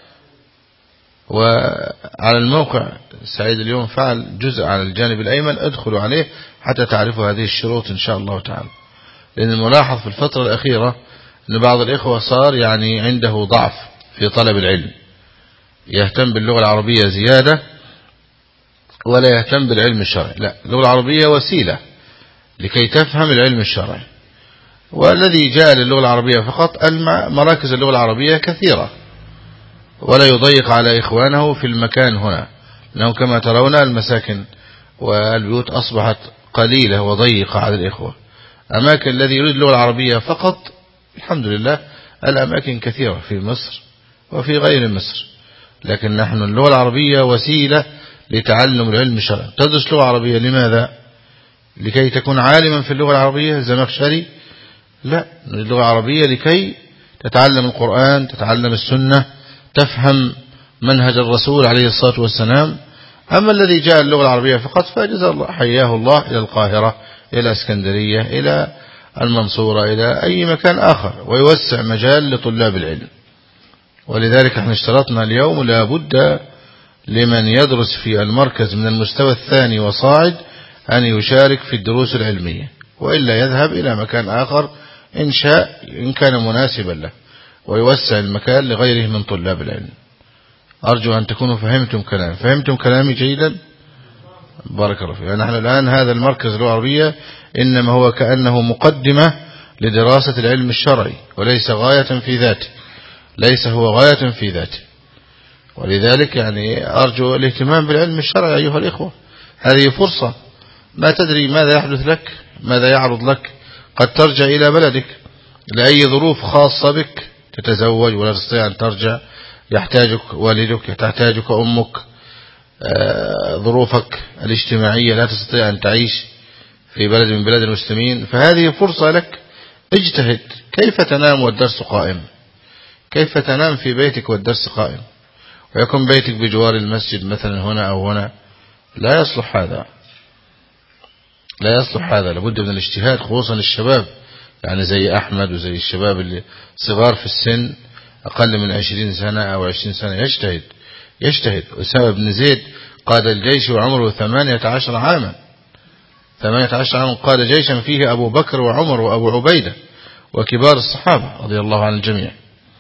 [SPEAKER 2] وعلى الموقع سعيد اليوم فعل جزء على الجانب الأيمن، ادخلوا عليه حتى تعرفوا هذه الشروط إن شاء الله تعالى. لأن الملاحظ في الفترة الأخيرة أن بعض الإخوة صار يعني عنده ضعف في طلب العلم، يهتم باللغة العربية زيادة ولا يهتم بالعلم الشرعي. لا، اللغة العربية وسيلة لكي تفهم العلم الشرعي، والذي جاء للغة العربية فقط مراكز اللغة العربية كثيرة، ولا يضيق على إخوانه في المكان هنا، لأنه كما ترون المساكن والبيوت أصبحت قليلة وضيقة على الإخوة. أماكن الذي يريد اللغة العربية فقط الحمد لله الأماكن كثيرة في مصر وفي غير مصر، لكن نحن اللغة العربية وسيلة لتعلم العلم الشرعي. تدرس لغة عربية لماذا؟ لكي تكون عالما في اللغة العربية زمخشري؟ لا، اللغة العربية لكي تتعلم القرآن، تتعلم السنة، تفهم منهج الرسول عليه الصلاة والسلام. أما الذي جاء اللغة العربية فقط فجزا الله حياه الله إلى القاهرة، إلى اسكندرية، إلى المنصورة، إلى أي مكان آخر، ويوسع مجال لطلاب العلم. ولذلك احنا اشترطنا اليوم لا بد لمن يدرس في المركز من المستوى الثاني وصاعد أن يشارك في الدروس العلمية، وإلا يذهب إلى مكان آخر إن شاء إن كان مناسبا له، ويوسع المكان لغيره من طلاب العلم. أرجو أن تكونوا فهمتم كلامي فهمتم كلامي جيدا. بارك الله فيك. نحن الآن هذا المركز اللغة العربية إنما هو كأنه مقدمة لدراسة العلم الشرعي وليس غاية في ذاته، ليس هو غاية في ذاته. ولذلك يعني أرجو الاهتمام بالعلم الشرعي أيها الإخوة، هذه فرصة، ما تدري ماذا يحدث لك، ماذا يعرض لك. قد ترجع إلى بلدك لأي ظروف خاصة بك، تتزوج ولا تستطيع أن ترجع، يحتاجك والدك، تحتاجك أمك، ظروفك الاجتماعية لا تستطيع أن تعيش في بلد من بلاد المسلمين، فهذه فرصة لك. اجتهد. كيف تنام والدرس قائم؟ كيف تنام في بيتك والدرس قائم ويكون بيتك بجوار المسجد مثلا هنا أو هنا؟ لا يصلح هذا، لا يصلح هذا. لابد من الاجتهاد، خصوصا الشباب، يعني زي أحمد وزي الشباب اللي صغار في السن، أقل من عشرين سنة أو عشرين سنة، يجتهد يجتهد. أسامة بن زيد قاد الجيش وعمره ثمانية عشر عاما، ثمانية عشر عاما قاد جيشا فيه أبو بكر وعمر وأبو عبيدة وكبار الصحابة رضي الله عن الجميع.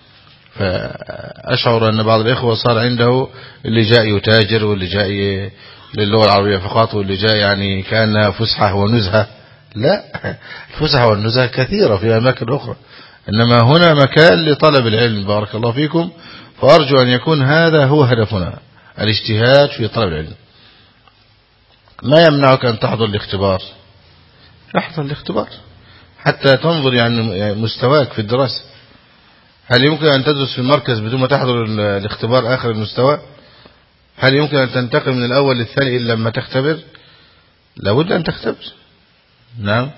[SPEAKER 2] فأشعر أن بعض الإخوة صار عنده اللي جاء يتاجر واللي جاء للغة العربية فقط واللي جاء يعني كأنها فسحة ونزهة. لا، الفسحة والنزهة كثيرة في أماكن أخرى، إنما هنا مكان لطلب العلم. بارك الله فيكم. فأرجو أن يكون هذا هو هدفنا، الاجتهاد في طلب العلم. ما يمنعك أن تحضر الاختبار؟ احضر الاختبار حتى تنظر يعني مستواك في الدراسة. هل يمكن أن تدرس في المركز بدون ما تحضر الاختبار آخر المستوى؟ هل يمكن أن تنتقل من الأول للثاني إلا لما تختبر؟ لابد أن تختبر. نعم.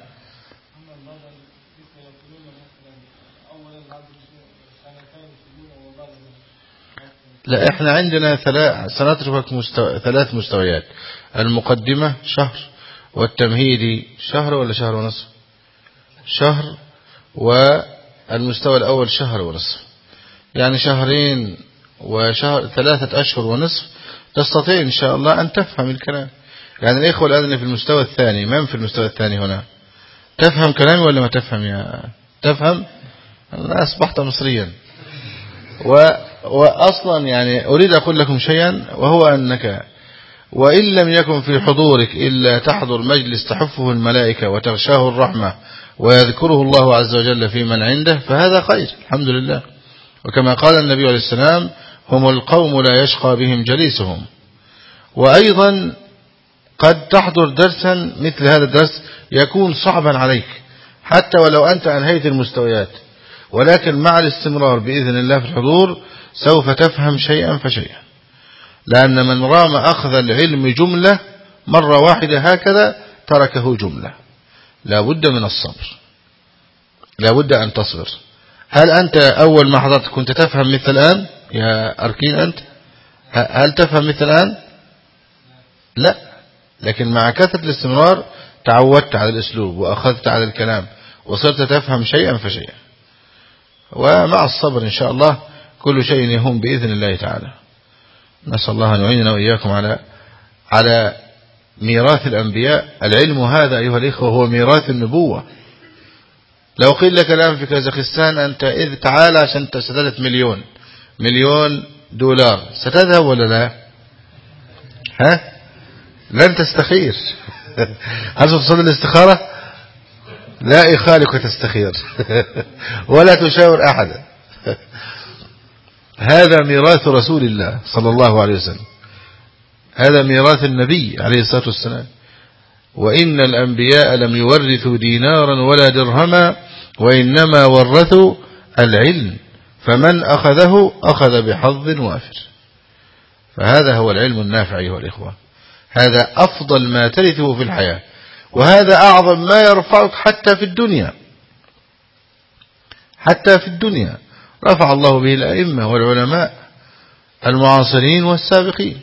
[SPEAKER 2] لا، احنا عندنا ثلاث سنتركك مستوى ثلاث مستويات: المقدمة شهر، والتمهيدي شهر ولا شهر ونصف؟ شهر، والمستوى الأول شهر ونصف، يعني شهرين وشهر ثلاثة أشهر ونصف تستطيع إن شاء الله أن تفهم الكلام. يعني الإخوة الآن في المستوى الثاني، من في المستوى الثاني هنا؟ تفهم كلامي ولا ما تفهم؟ يا تفهم؟ أنا أصبحت مصريا. و... وأصلا يعني أريد أقول لكم شيئا، وهو أنك وإن لم يكن في حضورك إلا تحضر مجلس تحفه الملائكة وتغشاه الرحمة ويذكره الله عز وجل في من عنده، فهذا خير الحمد لله. وكما قال النبي عليه السلام: هم القوم لا يشقى بهم جليسهم. وأيضا قد تحضر درسا مثل هذا الدرس يكون صعبا عليك حتى ولو أنت أنهيت المستويات، ولكن مع الاستمرار بإذن الله في الحضور سوف تفهم شيئا فشيئا، لأن من رام أخذ العلم جملة مرة واحدة هكذا تركه جملة. لا بد من الصبر، لا بد أن تصبر. هل أنت أول ما حضرت كنت تفهم مثل الآن يا أركين؟ أنت هل تفهم مثل الآن؟ لا، لكن مع كثرة الاستمرار تعودت على الأسلوب وأخذت على الكلام وصرت تفهم شيئا فشيئا. ومع الصبر إن شاء الله كل شيء يهون بإذن الله تعالى. نسأل الله أن يعيننا وإياكم على على ميراث الأنبياء. العلم هذا أيها الإخوة هو ميراث النبوة. لو قيل لك الآن في كازاخستان أنت إذ تعال عشان ستدفع مليون مليون دولار، ستذهب ولا لا؟ ها؟ لن تستخير. هل ستصلي الاستخارة؟ لا إخالك وتستخير ولا تشاور أحدا. هذا ميراث رسول الله صلى الله عليه وسلم، هذا ميراث النبي عليه الصلاة والسلام. وإن الأنبياء لم يورثوا دينارا ولا درهما وإنما ورثوا العلم، فمن أخذه أخذ بحظ وافر. فهذا هو العلم النافع أيها الإخوة، هذا أفضل ما ترثه في الحياة، وهذا أعظم ما يرفعك حتى في الدنيا. حتى في الدنيا رفع الله به الأئمة والعلماء المعاصرين والسابقين.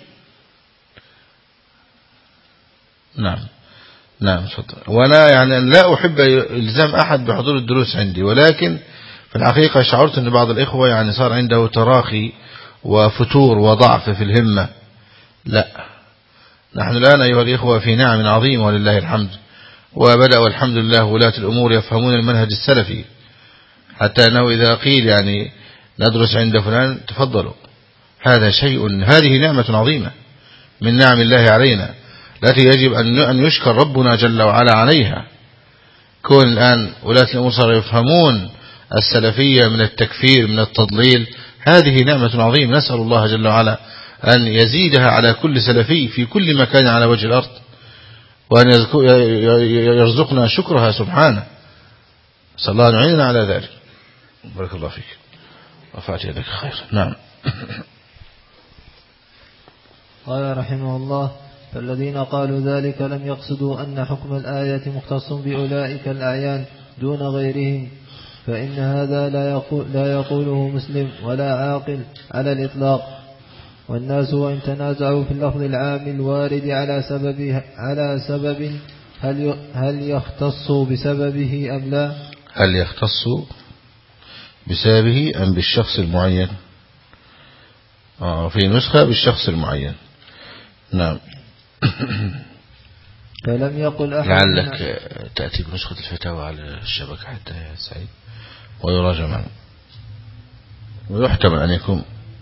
[SPEAKER 2] نعم نعم تفضل. وأنا يعني لا أحب إلزام أحد بحضور الدروس عندي، ولكن في الحقيقة شعرت أن بعض الإخوة يعني صار عنده تراخي وفتور وضعف في الهمة. لا، نحن الآن أيها الإخوة في نعم عظيمة ولله الحمد، وبدأوا الحمد لله ولاة الأمور يفهمون المنهج السلفي، حتى أنه إذا قيل يعني ندرس عند فلان تفضلوا. هذا شيء، هذه نعمة عظيمة من نعم الله علينا التي يجب أن يشكر ربنا جل وعلا عليها. كون الآن ولاة الأمور صاروا يفهمون السلفية من التكفير من التضليل، هذه نعمة عظيمة، نسأل الله جل وعلا أن يزيدها على كل سلفي في كل مكان على وجه الأرض، وأن يرزقنا شكرها سبحانه. صلى الله عليه وسلم على ذلك. بارك الله فيك وفعت يدك خير. نعم.
[SPEAKER 1] قال رحمه الله: فالذين قالوا ذلك لم يقصدوا أن حكم الآية مختص بأولئك الأعيان دون غيرهم، فإن هذا لا, يقول لا يقوله مسلم ولا عاقل على الإطلاق. والناس وإن تنازعوا في اللفظ العام الوارد على سبب على سبب هل هل يختص بسببه أم لا؟
[SPEAKER 2] هل يختص بسببه أم بالشخص المعين؟ آه في نسخة بالشخص المعين. نعم.
[SPEAKER 1] فلم يقل أحد
[SPEAKER 2] لعلك تأتي بنسخة الفتاوى على الشبكة حتى يا سعيد ويراجع معنا، ويحتمل أن يكون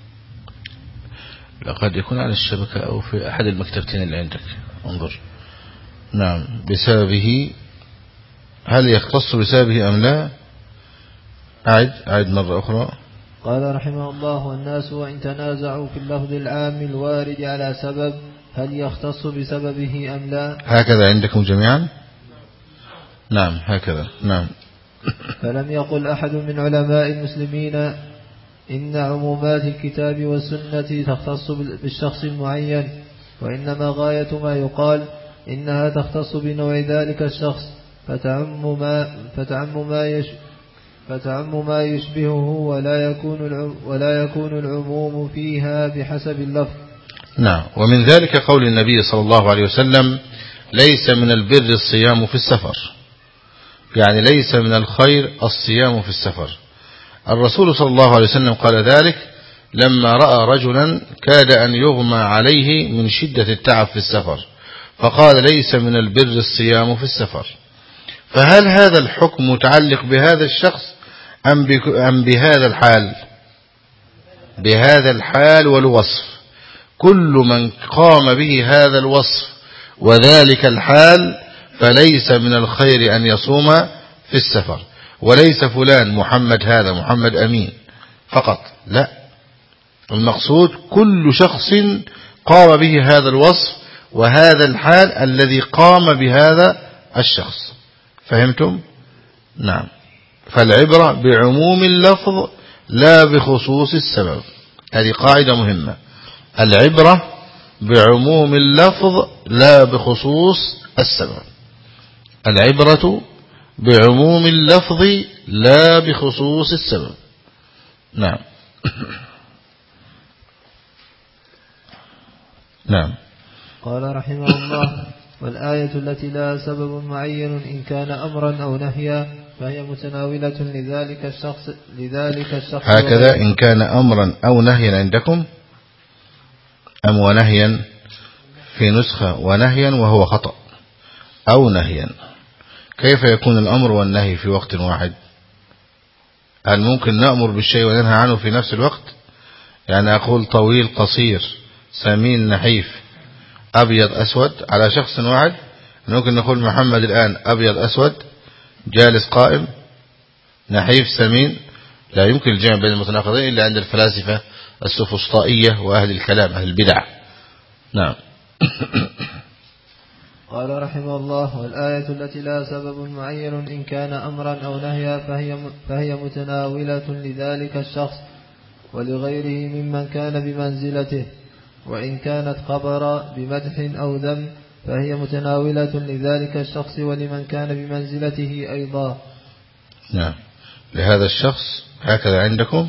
[SPEAKER 2] لقد يكون على الشبكة أو في أحد المكتبتين اللي عندك، انظر. نعم. بسببه، هل يختص بسببه أم لا؟ أعد أعد مرة أخرى.
[SPEAKER 1] قال رحمه الله: والناس وإن تنازعوا في اللفظ العام الوارد على سبب هل يختص بسببه أم لا؟
[SPEAKER 2] هكذا عندكم جميعا؟ نعم هكذا. نعم.
[SPEAKER 1] فلم يقل أحد من علماء المسلمين إن عمومات الكتاب والسنة تختص بالشخص المعين، وإنما غاية ما يقال إنها تختص بنوع ذلك الشخص، فتعم ما فتعم ما يش فتعم ما يشبهه، ولا يكون ولا يكون العموم فيها بحسب اللفظ.
[SPEAKER 2] نعم. ومن ذلك قول النبي صلى الله عليه وسلم: ليس من البر الصيام في السفر، يعني ليس من الخير الصيام في السفر. الرسول صلى الله عليه وسلم قال ذلك لما رأى رجلا كاد أن يغمى عليه من شدة التعب في السفر، فقال: ليس من البر الصيام في السفر. فهل هذا الحكم متعلق بهذا الشخص أم بهذا الحال؟ بهذا الحال والوصف. كل من قام به هذا الوصف وذلك الحال فليس من الخير أن يصوم في السفر. وليس فلان محمد هذا محمد أمين فقط، لا، المقصود كل شخص قام به هذا الوصف وهذا الحال الذي قام بهذا الشخص. فهمتم؟ نعم. فالعبرة بعموم اللفظ لا بخصوص السبب، هذه قاعدة مهمة. العبرة بعموم اللفظ لا بخصوص السبب. العبرة بعموم اللفظ لا بخصوص السبب. نعم. نعم.
[SPEAKER 1] قال رحمه الله: والآية التي لا سبب معين إن كان أمرا أو نهيا فهي متناولة لذلك الشخص لذلك الشخص
[SPEAKER 2] هكذا إن كان أمرا أو نهيا عندكم أم ونهيا؟ في نسخة ونهيا وهو خطأ، أو نهيا. كيف يكون الأمر والنهي في وقت واحد؟ هل ممكن نأمر بالشيء وننهى عنه في نفس الوقت؟ يعني أقول طويل قصير سمين نحيف أبيض أسود على شخص واحد، ممكن نقول محمد الآن أبيض أسود جالس قائم نحيف سمين. لا يمكن الجمع بين المتناقضين إلا عند الفلاسفة السفسطائية وأهل الكلام أهل البدع. نعم.
[SPEAKER 1] قال رحمه الله: والآية التي لا سبب معين إن كان أمرا أو نهيا فهي فهي متناولة لذلك الشخص ولغيره ممن كان بمنزلته، وإن كانت خبر بمدح أو ذم فهي متناولة لذلك الشخص ولمن كان بمنزلته أيضا.
[SPEAKER 2] نعم. لهذا الشخص هكذا عندكم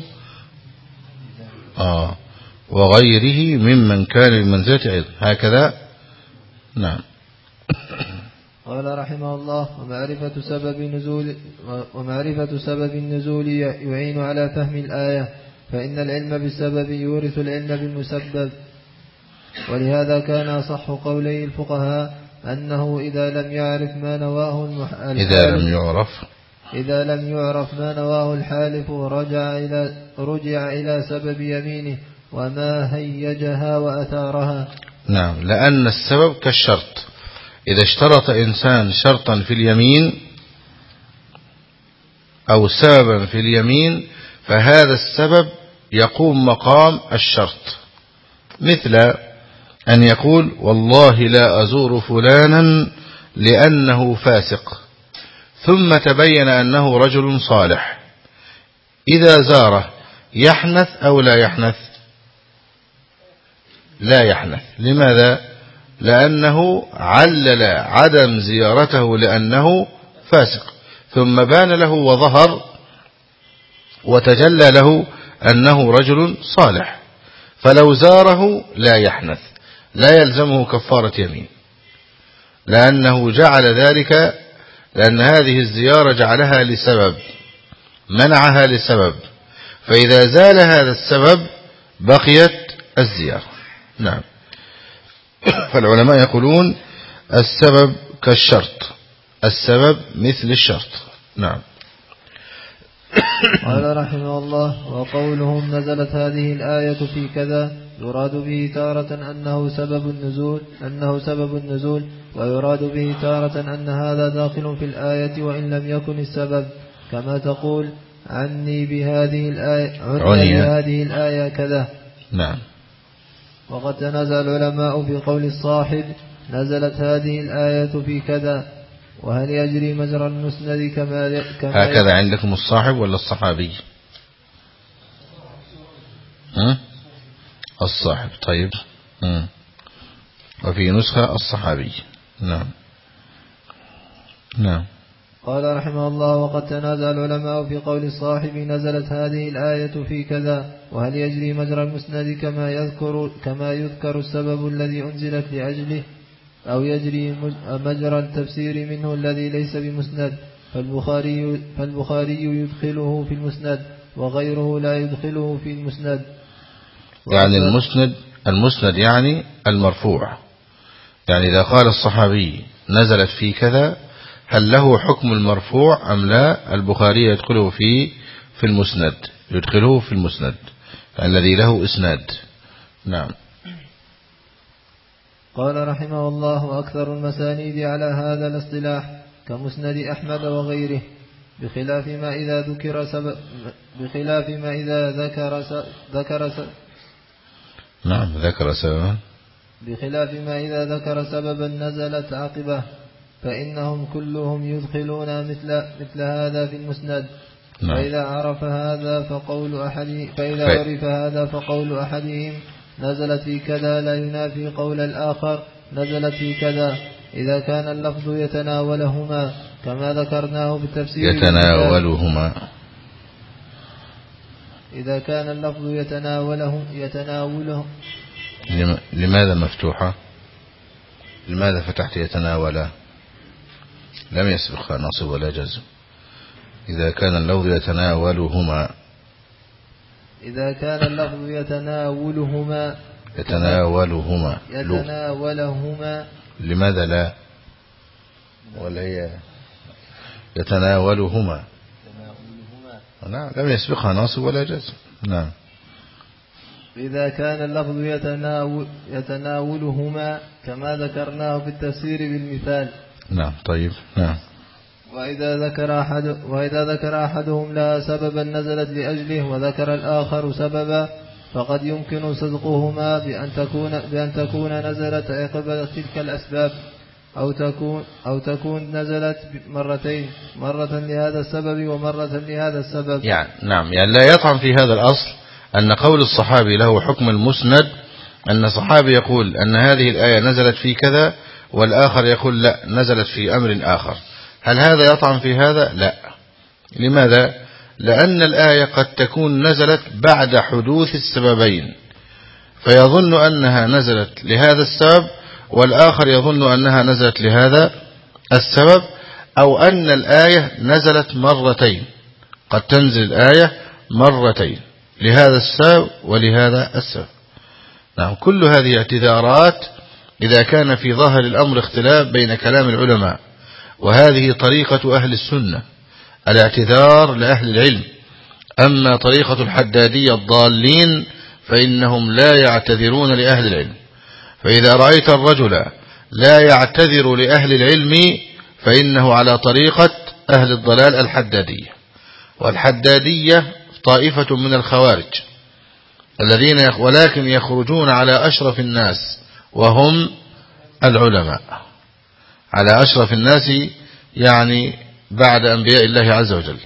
[SPEAKER 2] آه وغيره ممن كان بمنزلته أيضا هكذا. نعم.
[SPEAKER 1] قال رحمه الله: ومعرفة سبب نزول ومعرفة سبب النزول يعين على فهم الآية، فإن العلم بالسبب يورث العلم بالمسبب. ولهذا كان أصح قولي الفقهاء أنه إذا لم يعرف ما نواه الحالف
[SPEAKER 2] إذا لم يعرف
[SPEAKER 1] إذا لم يعرف ما نواه الحالف رجع إلى رجع إلى سبب يمينه وما هيجها وأثارها.
[SPEAKER 2] نعم. لأن السبب كالشرط، إذا اشترط إنسان شرطا في اليمين أو سببا في اليمين فهذا السبب يقوم مقام الشرط، مثل أن يقول والله لا أزور فلانا لأنه فاسق، ثم تبين أنه رجل صالح، إذا زاره يحنث أو لا يحنث؟ لا يحنث. لماذا؟ لأنه علل عدم زيارته لأنه فاسق، ثم بان له وظهر وتجلى له أنه رجل صالح، فلو زاره لا يحنث، لا يلزمه كفارة يمين، لأنه جعل ذلك، لأن هذه الزيارة جعلها لسبب، منعها لسبب، فإذا زال هذا السبب بقيت الزيارة. نعم. فالعلماء يقولون السبب كالشرط، السبب مثل الشرط. نعم.
[SPEAKER 1] قال رحمه الله: وقولهم نزلت هذه الآية في كذا يراد به تارة أنه سبب النزول أنه سبب النزول ويراد به تارة أن هذا داخل في الآية وإن لم يكن السبب، كما تقول عني بهذه الآية عني بهذه الآية كذا.
[SPEAKER 2] نعم.
[SPEAKER 1] وقد تنازع العلماء في قول الصاحب نزلت هذه الآية في كذا، وهل يجري مجرى المسند كما, كما
[SPEAKER 2] هكذا عندكم الصاحب ولا الصحابي؟ ها؟ الصاحب. طيب. ها. وفي نسخة الصحابي. نعم. نعم.
[SPEAKER 1] قال رحمه الله: وقد تنازع العلماء في قول الصاحب نزلت هذه الآية في كذا، وهل يجري مجرى المسند كما يذكر كما يذكر السبب الذي أنزلت لأجله، أو يجري مجرى التفسير منه الذي ليس بمسند، فالبخاري, فالبخاري يدخله في المسند وغيره لا يدخله في المسند.
[SPEAKER 2] يعني المسند المسند يعني المرفوع، يعني إذا قال الصحابي نزلت في كذا هل له حكم المرفوع أم لا؟ البخاري يدخله في في المسند، يدخله في المسند الذي له إسناد. نعم.
[SPEAKER 1] قال رحمه الله: وأكثر المسانيد على هذا الاصطلاح كمسند أحمد وغيره، بخلاف ما إذا ذكر سبب بخلاف ما إذا ذكر س... ذكر س...
[SPEAKER 2] نعم ذكر سببا
[SPEAKER 1] بخلاف ما إذا ذكر سببا نزلت عقبه، فإنهم كلهم يدخلون مثل مثل هذا في المسند. نعم. فإذا عرف هذا فقول أحد فإذا ف... عرف هذا فقول أحدهم نزلت في كذا لا ينافي قول الآخر نزلت في كذا، إذا كان اللفظ يتناولهما كما ذكرناه في التفسير.
[SPEAKER 2] يتناولهما
[SPEAKER 1] إذا كان اللفظ يتناوله يتناوله
[SPEAKER 2] لماذا مفتوحة؟ لماذا فتحت يتناوله؟ لم يسبقها نصب ولا جزم. إذا كان اللفظ يتناولهما
[SPEAKER 1] إذا كان اللفظ يتناولهما
[SPEAKER 2] يتناولهما
[SPEAKER 1] يتناولهما
[SPEAKER 2] لماذا لا؟ ولا هي يتناولهما؟ نعم لم يسبقها ناصب ولا جزم. نعم.
[SPEAKER 1] إذا كان اللفظ يتناول يتناولهما كما ذكرناه في التفسير بالمثال.
[SPEAKER 2] نعم. طيب. نعم.
[SPEAKER 1] وإذا ذكر أحد وإذا ذكر أحدهم لها سببا نزلت لأجله وذكر الآخر سببا، فقد يمكن صدقهما بأن تكون بأن تكون نزلت عقب تلك الأسباب، أو تكون أو تكون نزلت مرتين، مرة لهذا السبب ومرة لهذا السبب.
[SPEAKER 2] يعني نعم، يعني لا يطعن في هذا الأصل أن قول الصحابي له حكم المسند، أن صحابي يقول أن هذه الآية نزلت في كذا والآخر يقول لا نزلت في أمر آخر. هل هذا يطعن في هذا؟ لا. لماذا؟ لأن الآية قد تكون نزلت بعد حدوث السببين، فيظن أنها نزلت لهذا السبب والآخر يظن أنها نزلت لهذا السبب، أو أن الآية نزلت مرتين، قد تنزل الآية مرتين لهذا السبب ولهذا السبب. نعم. كل هذه اعتذارات إذا كان في ظاهر الأمر اختلاف بين كلام العلماء، وهذه طريقة أهل السنة، الاعتذار لأهل العلم. أما طريقة الحدادية الضالين فإنهم لا يعتذرون لأهل العلم. فإذا رأيت الرجل لا يعتذر لأهل العلم فإنه على طريقة أهل الضلال الحدادية. والحدادية طائفة من الخوارج الذين يخ ولكن يخرجون على أشرف الناس وهم العلماء، على أشرف الناس يعني بعد أنبياء الله عز وجل.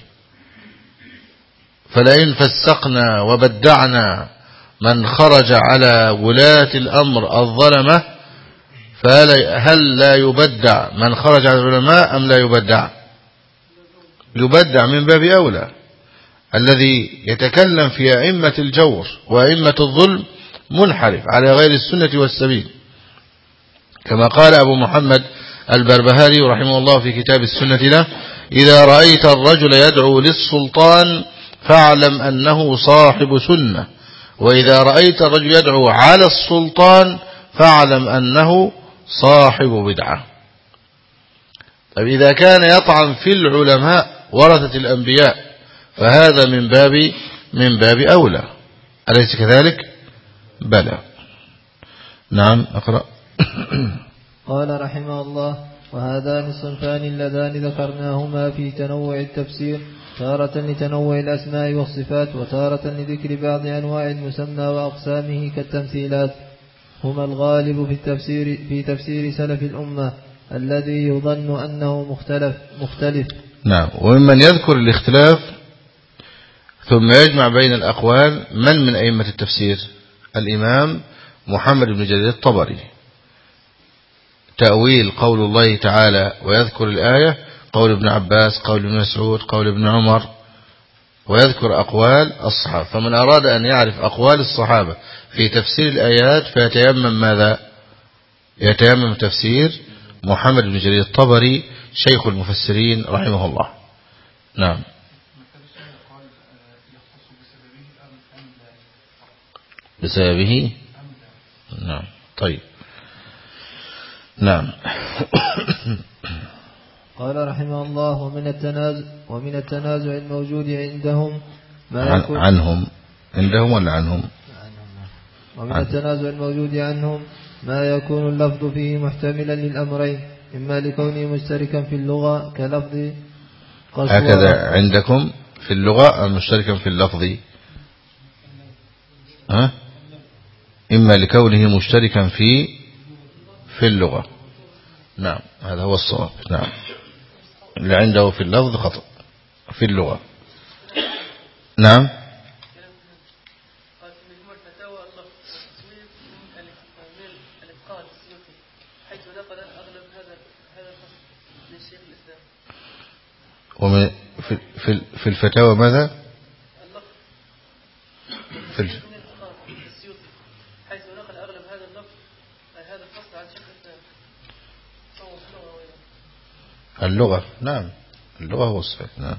[SPEAKER 2] فلئن فسقنا وبدعنا من خرج على ولاة الأمر الظلمة فهل لا يبدع من خرج على العلماء أم لا يبدع؟ يبدع من باب أولى. الذي يتكلم في أئمة الجور وأئمة الظلم منحرف على غير السنة والسبيل، كما قال أبو محمد البربهاري رحمه الله في كتاب السنة له: إذا رأيت الرجل يدعو للسلطان فاعلم أنه صاحب سنة، وإذا رأيت الرجل يدعو على السلطان فاعلم أنه صاحب بدعة. طيب إذا كان يطعن في العلماء ورثة الأنبياء فهذا من باب من باب أولى، أليس كذلك؟ بلى. نعم أقرأ.
[SPEAKER 1] قال رحمه الله: وهذان الصنفان اللذان ذكرناهما في تنوع التفسير، تارة لتنوع الأسماء والصفات، وتارة لذكر بعض أنواع المسمى وأقسامه كالتمثيلات، هما الغالب في التفسير في تفسير سلف الأمة الذي يظن أنه مختلف مختلف.
[SPEAKER 2] نعم. وممن يذكر الاختلاف ثم يجمع بين الأقوال من من أئمة التفسير؟ الإمام محمد بن جرير الطبري. تأويل قول الله تعالى ويذكر الآية قول ابن عباس، قول ابن مسعود، قول ابن عمر، ويذكر أقوال الصحابة. فمن أراد أن يعرف أقوال الصحابة في تفسير الآيات فيتيمم ماذا؟ يتيمم تفسير محمد بن جرير الطبري شيخ المفسرين رحمه الله. نعم. بسببه. نعم. طيب. نعم.
[SPEAKER 1] قال رحمه الله: ومن التنازع ومن التنازع الموجود عندهم ما
[SPEAKER 2] عن
[SPEAKER 1] يكون
[SPEAKER 2] عنهم عندهم ولا عنهم؟
[SPEAKER 1] ومن
[SPEAKER 2] عن.
[SPEAKER 1] التنازع الموجود عنهم ما يكون اللفظ فيه محتملا للأمرين، إما لكونه مشتركا في اللغة كلفظ قسوة.
[SPEAKER 2] هكذا عندكم في اللغة مشتركا في اللفظ، ها؟ إما لكونه مشتركا في في اللغة. نعم هذا هو الصواب. نعم اللي عنده في اللفظ خطأ في اللغة. نعم. ومن في في في الفتاوى ماذا؟ في
[SPEAKER 1] حيث نقل أغلب هذا اللفظ هذا الفصل عن شيخ الإسلام.
[SPEAKER 2] اللغة. نعم اللغة هو الصحيح. نعم.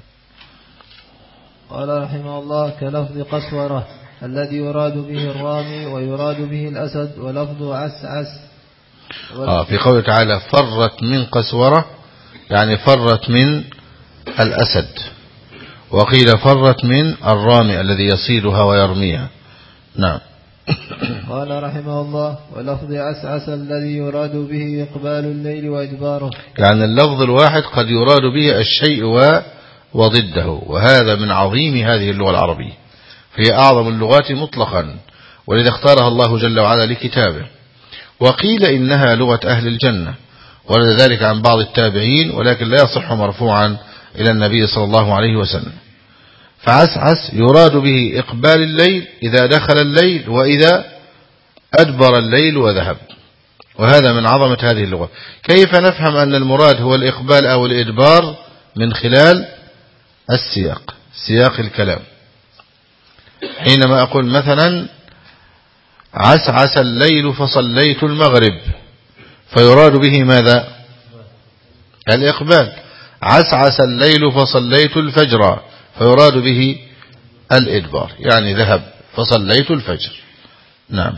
[SPEAKER 1] قال رحمه الله: كلفظ قسورة الذي يراد به الرامي ويراد به الأسد، ولفظ عسعس.
[SPEAKER 2] آه في قوله تعالى فرت من قسورة يعني فرت من الأسد، وقيل فرت من الرامي الذي يصيدها ويرميها. نعم.
[SPEAKER 1] قال رحمه الله: ولفظ عسعس الذي يراد به إقبال الليل وإدباره.
[SPEAKER 2] يعني اللفظ الواحد قد يراد به الشيء وضده، وهذا من عظيم هذه اللغة العربية، فهي أعظم اللغات مطلقا، ولذا اختارها الله جل وعلا لكتابه. وقيل إنها لغة أهل الجنة، ورد ذلك عن بعض التابعين، ولكن لا يصح مرفوعا إلى النبي صلى الله عليه وسلم. فعسعس يراد به إقبال الليل إذا دخل الليل وإذا أدبر الليل وذهب، وهذا من عظمة هذه اللغة. كيف نفهم أن المراد هو الإقبال أو الإدبار؟ من خلال السياق، سياق الكلام. حينما أقول مثلا عسعس الليل فصليت المغرب، فيراد به ماذا؟ الإقبال. عسعس الليل فصليت الفجر، فيراد به الإدبار، يعني ذهب فصليت الفجر. نعم.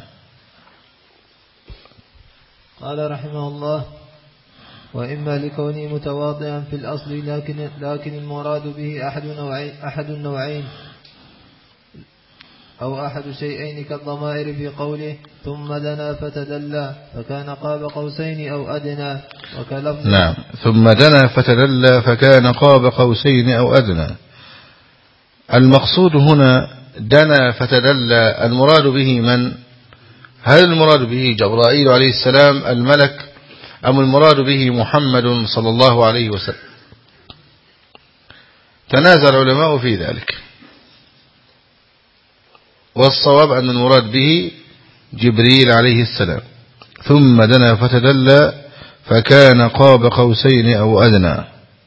[SPEAKER 1] قال رحمه الله: وإما لكونه متواضعا في الأصل، لكن لكن المراد به أحد نوعين أحد النوعين أو أحد شيئين كالضمائر في قوله ثم دنا فتدلى فكان قاب قوسين أو أدنى، وكلفظ.
[SPEAKER 2] نعم. ثم دنا فتدلى فكان قاب قوسين أو أدنى. المقصود هنا دنا فتدلى، المراد به من؟ هل المراد به جبرائيل عليه السلام الملك، أم المراد به محمد صلى الله عليه وسلم؟ تنازع العلماء في ذلك، والصواب أن المراد به جبريل عليه السلام. ثم دنا فتدلى فكان قاب قوسين أو أدنى.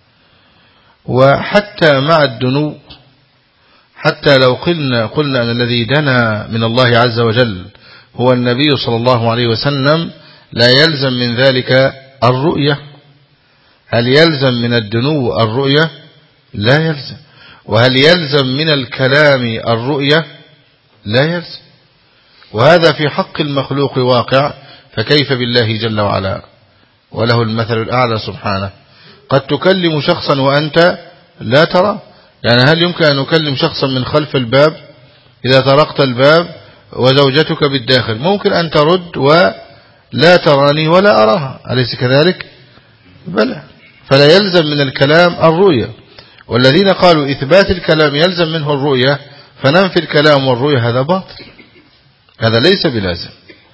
[SPEAKER 2] وحتى مع الدنو، حتى لو قلنا, قلنا أن الذي دنا من الله عز وجل هو النبي صلى الله عليه وسلم، لا يلزم من ذلك الرؤية. هل يلزم من الدنو الرؤية؟ لا يلزم. وهل يلزم من الكلام الرؤية؟ لا يلزم. وهذا في حق المخلوق واقع، فكيف بالله جل وعلا وله المثل الأعلى سبحانه. قد تكلم شخصا وأنت لا ترى، يعني هل يمكن أن نكلم شخصا من خلف الباب إذا طرقت الباب وزوجتك بالداخل؟ ممكن أن ترد ولا تراني ولا أراها، أليس كذلك؟ بلى. فلا يلزم من الكلام الرؤية. والذين قالوا إثبات الكلام يلزم منه الرؤية فننفي الكلام والرؤية، هذا باطل، هذا ليس بلازم.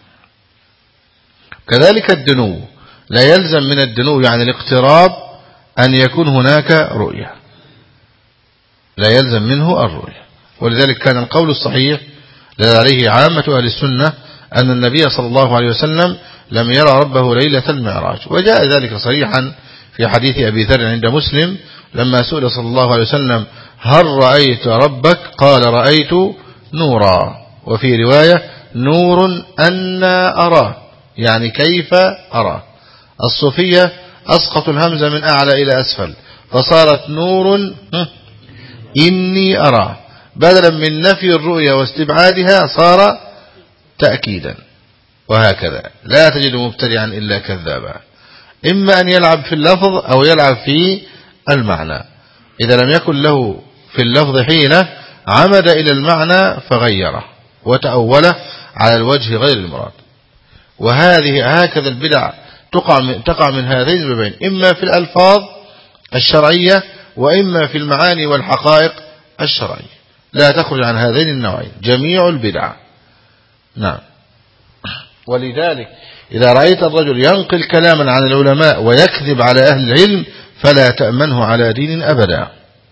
[SPEAKER 2] كذلك الدنو لا يلزم من الدنو يعني الاقتراب أن يكون هناك رؤية، لا يلزم منه الرؤية. ولذلك كان القول الصحيح الذي عليه عامة أهل السنة أن النبي صلى الله عليه وسلم لم يرى ربه ليلة المعراج. وجاء ذلك صريحا في حديث أبي ذر عند مسلم لما سئل صلى الله عليه وسلم هل رأيت ربك؟ قال رأيت نورا، وفي رواية نور أنا أراه، يعني كيف أراه. الصوفية أسقط الهمزة من أعلى إلى أسفل فصارت نور إني أراه، بدلا من نفي الرؤية واستبعادها صار تأكيدا. وهكذا لا تجد مبتدعا إلا كذابا، إما أن يلعب في اللفظ أو يلعب في المعنى. إذا لم يكن له في اللفظ حيلة عمد إلى المعنى فغيره وتأوله على الوجه غير المراد. وهذه هكذا البدع تقع من, تقع من هذين البابين، إما في الألفاظ الشرعية وإما في المعاني والحقائق الشرعية، لا تخرج عن هذين النوعين جميع البدع. نعم. ولذلك إذا رأيت الرجل ينقل كلاما عن العلماء ويكذب على أهل العلم فلا تأمنه على دين أبدا،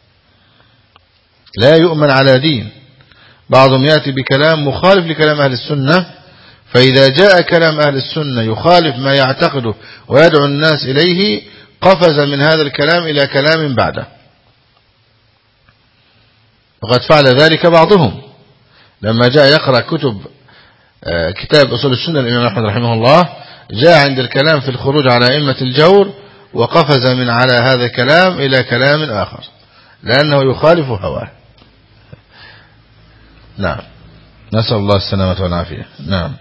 [SPEAKER 2] لا يؤمن على دين. بعضهم يأتي بكلام مخالف لكلام أهل السنة، فإذا جاء كلام أهل السنة يخالف ما يعتقده ويدعو الناس إليه قفز من هذا الكلام إلى كلام بعده. وقد فعل ذلك بعضهم لما جاء يقرأ كتب كتاب أصول السنة الإمام أحمد رحمه الله، جاء عند الكلام في الخروج على أئمة الجور وقفز من على هذا الكلام إلى كلام آخر لأنه يخالف هواه. نعم، نسأل الله السلامة والعافية. نعم.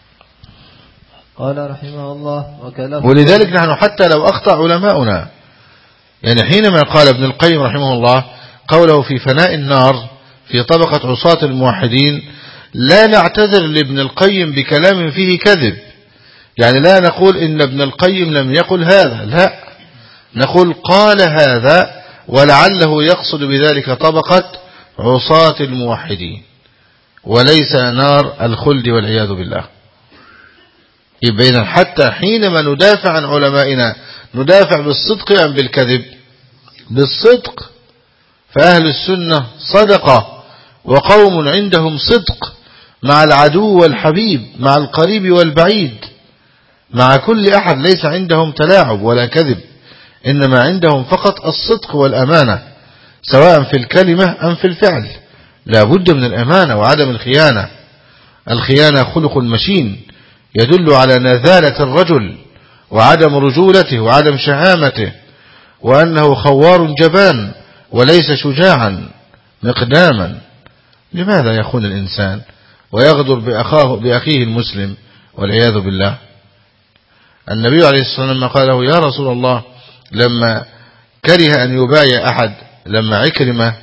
[SPEAKER 1] قال رحمه الله وكلام.
[SPEAKER 2] ولذلك نحن حتى لو أخطأ علماؤنا، يعني حينما قال ابن القيم رحمه الله قوله في فناء النار في طبقة عصاة الموحدين، لا نعتذر لابن القيم بكلام فيه كذب، يعني لا نقول إن ابن القيم لم يقل هذا، لا، نقول قال هذا ولعله يقصد بذلك طبقة عصاة الموحدين وليس نار الخلد والعياذ بالله. يبقى إذن حتى حينما ندافع عن علمائنا ندافع بالصدق أم بالكذب؟ بالصدق. فأهل السنة صدقة وقوم عندهم صدق مع العدو والحبيب، مع القريب والبعيد، مع كل أحد، ليس عندهم تلاعب ولا كذب، إنما عندهم فقط الصدق والأمانة سواء في الكلمة أم في الفعل. لا بد من الأمانة وعدم الخيانة. الخيانة خلق مشين يدل على نذالة الرجل وعدم رجولته وعدم شهامته، وأنه خوار جبان وليس شجاعا مقداما. لماذا يخون الإنسان ويغدر بأخاه بأخيه المسلم والعياذ بالله؟ النبي عليه الصلاة والسلام قال له يا رسول الله لما كره أن يبايع أحد، لما عكرمة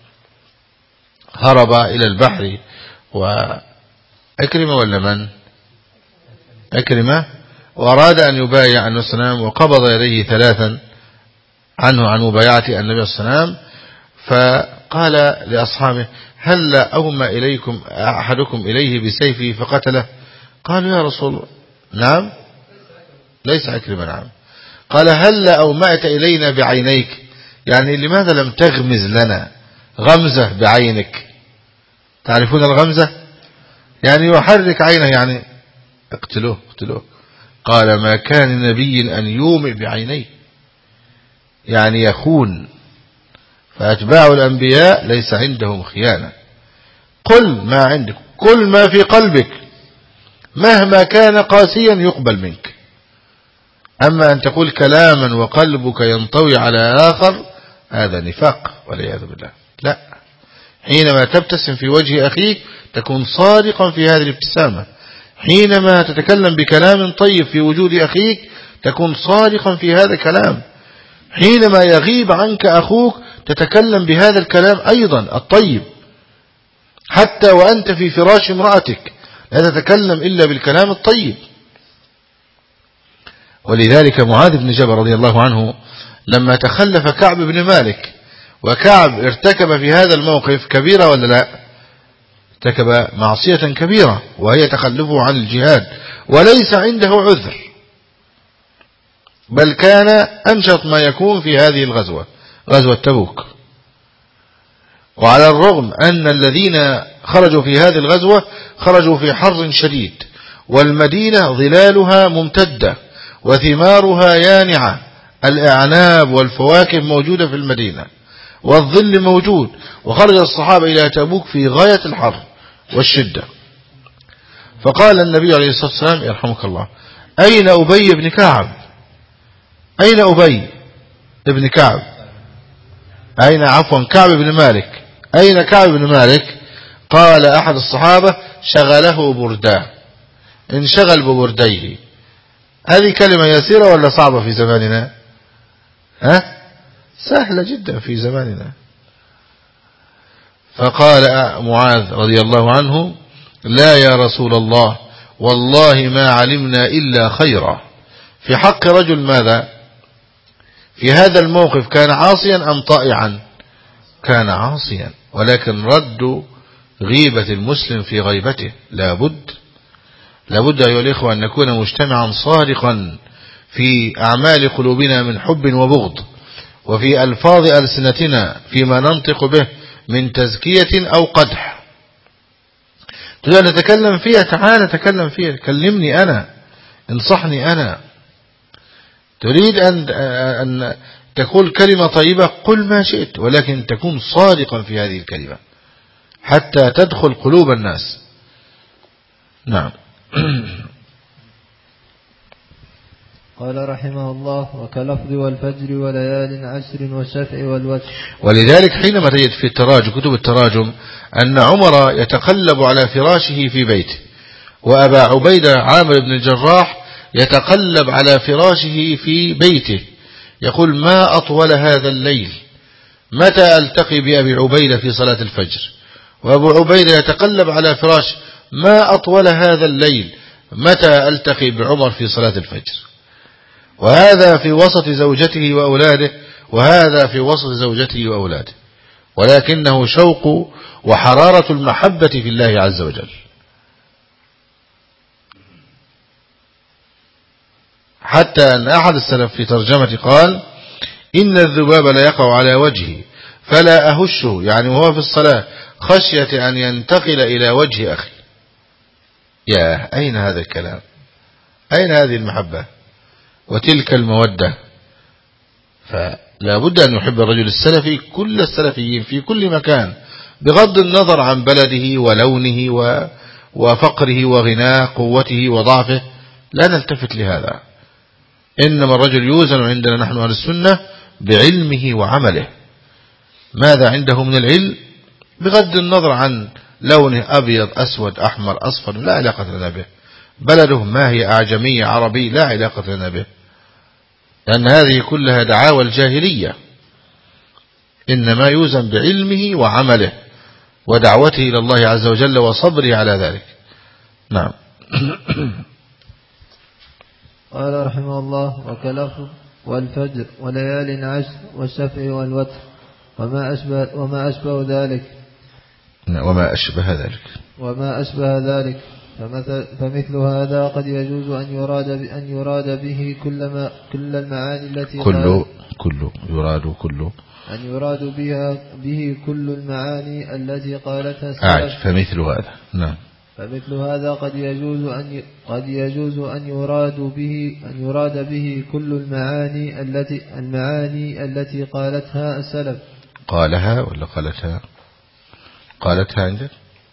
[SPEAKER 2] هرب إلى البحر، وعكرمة ولا من؟ عكرمة، وأراد أن يبايع النبي صلى الله عليه وسلم وقبض يديه ثلاثا عنه عن مبايعة النبي صلى الله عليه وسلم، قال لأصحابه هل أومى إليكم أحدكم إليه بسيفه فقتله؟ قالوا يا رسول الله نعم ليس عكرمة نعم. قال هل أومأت إلينا بعينيك، يعني لماذا لم تغمز لنا غمزة بعينك؟ تعرفون الغمزة؟ يعني يحرك عينه، يعني اقتلوه اقتلوه. قال ما كان نبي أن يومئ بعينيه، يعني يخون، فأتباع الأنبياء ليس عندهم خيانة. قل ما عندك، قل ما في قلبك مهما كان قاسيا يقبل منك. أما أن تقول كلاما وقلبك ينطوي على آخر هذا نفاق والعياذ بالله. لا، حينما تبتسم في وجه أخيك تكون صادقا في هذه الابتسامة، حينما تتكلم بكلام طيب في وجود أخيك تكون صادقا في هذا الكلام، حينما يغيب عنك أخوك تتكلم بهذا الكلام أيضا الطيب، حتى وأنت في فراش امرأتك لا تتكلم إلا بالكلام الطيب. ولذلك معاذ بن جبل رضي الله عنه لما تخلف كعب بن مالك، وكعب ارتكب في هذا الموقف كبيرة ولا لا؟ ارتكب معصية كبيرة وهي تخلفه عن الجهاد، وليس عنده عذر، بل كان أنشط ما يكون في هذه الغزوة، غزوة تبوك. وعلى الرغم أن الذين خرجوا في هذه الغزوة خرجوا في حر شديد، والمدينة ظلالها ممتدة وثمارها يانعة، الأعناب والفواكه موجودة في المدينة والظل موجود، وخرج الصحابة إلى تبوك في غاية الحر والشدة. فقال النبي عليه الصلاة والسلام يرحمك الله أين أبي بن كعب؟ أين أبي بن كعب؟ أين عفوا كعب بن مالك؟ أين كعب بن مالك؟ قال أحد الصحابة شغله برداه، انشغل ببرديه. هذه كلمة يسيرة ولا صعبة في زماننا؟ ها؟ سهلة جدا في زماننا. فقال معاذ رضي الله عنه لا يا رسول الله والله ما علمنا إلا خيرا. في حق رجل ماذا؟ في هذا الموقف كان عاصيا أم طائعا؟ كان عاصيا، ولكن رد غيبة المسلم في غيبته. لابد لابد أيها الإخوة أن نكون مجتمعا صادقا في أعمال قلوبنا من حب وبغض، وفي ألفاظ ألسنتنا فيما ننطق به من تزكية أو قدح. تريد أن نتكلم فيها، تعال نتكلم فيها، كلمني أنا، انصحني أنا. تريد أن أن تقول كلمة طيبة قل ما شئت، ولكن تكون صادقا في هذه الكلمة حتى تدخل قلوب الناس. نعم.
[SPEAKER 1] قال رحمه الله وكلفظ والفجر وليال عشر والشفع والوتر.
[SPEAKER 2] ولذلك حينما تجد في التراجم كتب التراجم أن عمر يتقلب على فراشه في بيته، وأبا عبيدة عامر بن الجراح يتقلب على فراشه في بيته، يقول ما أطول هذا الليل، متى ألتقي بأبي عبيدة في صلاة الفجر؟ وأبو عبيدة يتقلب على فراشه ما أطول هذا الليل، متى ألتقي بعمر في صلاة الفجر؟ وهذا في وسط زوجته وأولاده، وهذا في وسط زوجته وأولاده، ولكنه شوق وحرارة المحبة في الله عز وجل. حتى أن أحد السلف في ترجمة قال إن الذباب لا يقع على وجهه فلا أهشه، يعني وهو في الصلاة خشية أن ينتقل إلى وجه أخي. يا أين هذا الكلام؟ أين هذه المحبة وتلك المودة؟ فلا بد أن يحب الرجل السلفي كل السلفيين في كل مكان، بغض النظر عن بلده ولونه وفقره وغناه، قوته وضعفه، لا نلتفت لهذا. إنما الرجل يوزن عندنا نحن أهل السنة بعلمه وعمله، ماذا عنده من العلم بغض النظر عن لونه أبيض أسود أحمر أصفر، لا علاقة لنا به. بلده ما هي أعجمية عربي، لا علاقة لنا به، لأن هذه كلها دعاوى الجاهلية. إنما يوزن بعلمه وعمله ودعوته إلى الله عز وجل وصبره على ذلك. نعم.
[SPEAKER 1] قال رحمه الله وكلفظ والفجر وليال عشر والشفع والوتر وما أشبه, وما أشبه ذلك
[SPEAKER 2] وما أشبه ذلك
[SPEAKER 1] وما أشبه ذلك فمثل, فمثل هذا قد يجوز أن يراد أن يراد به كل ما كل المعاني التي
[SPEAKER 2] كل كل يراد كل
[SPEAKER 1] أن يراد بها به كل المعاني التي قالتها
[SPEAKER 2] السلف. فمثل هذا نعم
[SPEAKER 1] فمثل هذا قد يجوز أن قد يجوز أن يراد به أن يراد به كل المعاني التي المعاني التي قالتها السلف.
[SPEAKER 2] قالها ولا قالتها؟ قالتها عندك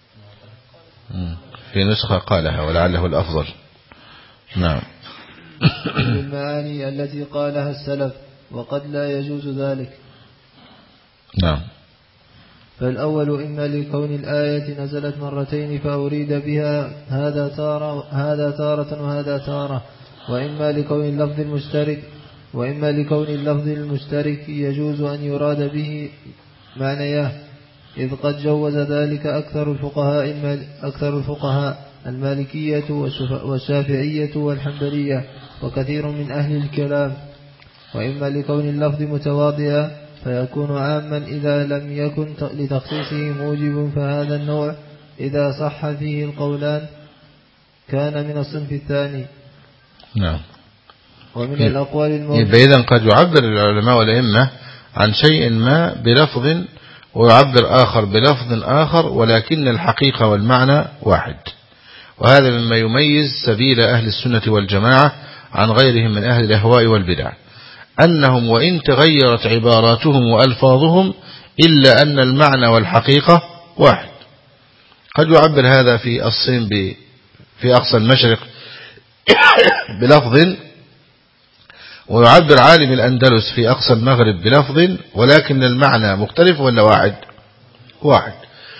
[SPEAKER 2] في نسخة قالها ولعله الأفضل. نعم.
[SPEAKER 1] كل المعاني التي قالها السلف وقد لا يجوز ذلك.
[SPEAKER 2] نعم.
[SPEAKER 1] فالأول إما لكون الآية نزلت مرتين فأريد بها هذا تارة هذا تارة وهذا تارة، وإما لكون اللفظ المشترك وإما لكون اللفظ المشترك يجوز أن يراد به معنياه، إذ قد جوز ذلك أكثر الفقهاء أكثر الفقهاء المالكية والشافعية والحنبلية وكثير من أهل الكلام. وإما لكون اللفظ متواضعا فيكون عاما إذا لم يكن لتخصيصه موجب، فهذا النوع إذا صح فيه القولان كان من الصنف الثاني.
[SPEAKER 2] نعم.
[SPEAKER 1] ومن الأقوال الموجودة
[SPEAKER 2] إذن قد يعبر العلماء والأئمة عن شيء ما بلفظ ويعبر آخر بلفظ آخر، ولكن الحقيقة والمعنى واحد، وهذا مما يميز سبيل أهل السنة والجماعة عن غيرهم من أهل الأهواء والبدع، أنهم وإن تغيرت عباراتهم وألفاظهم إلا أن المعنى والحقيقة واحد. قد يعبر هذا في الصين في أقصى المشرق بلفظ، ويعبر عالم الأندلس في أقصى المغرب بلفظ، ولكن المعنى مختلف ولا واحد؟ واحد.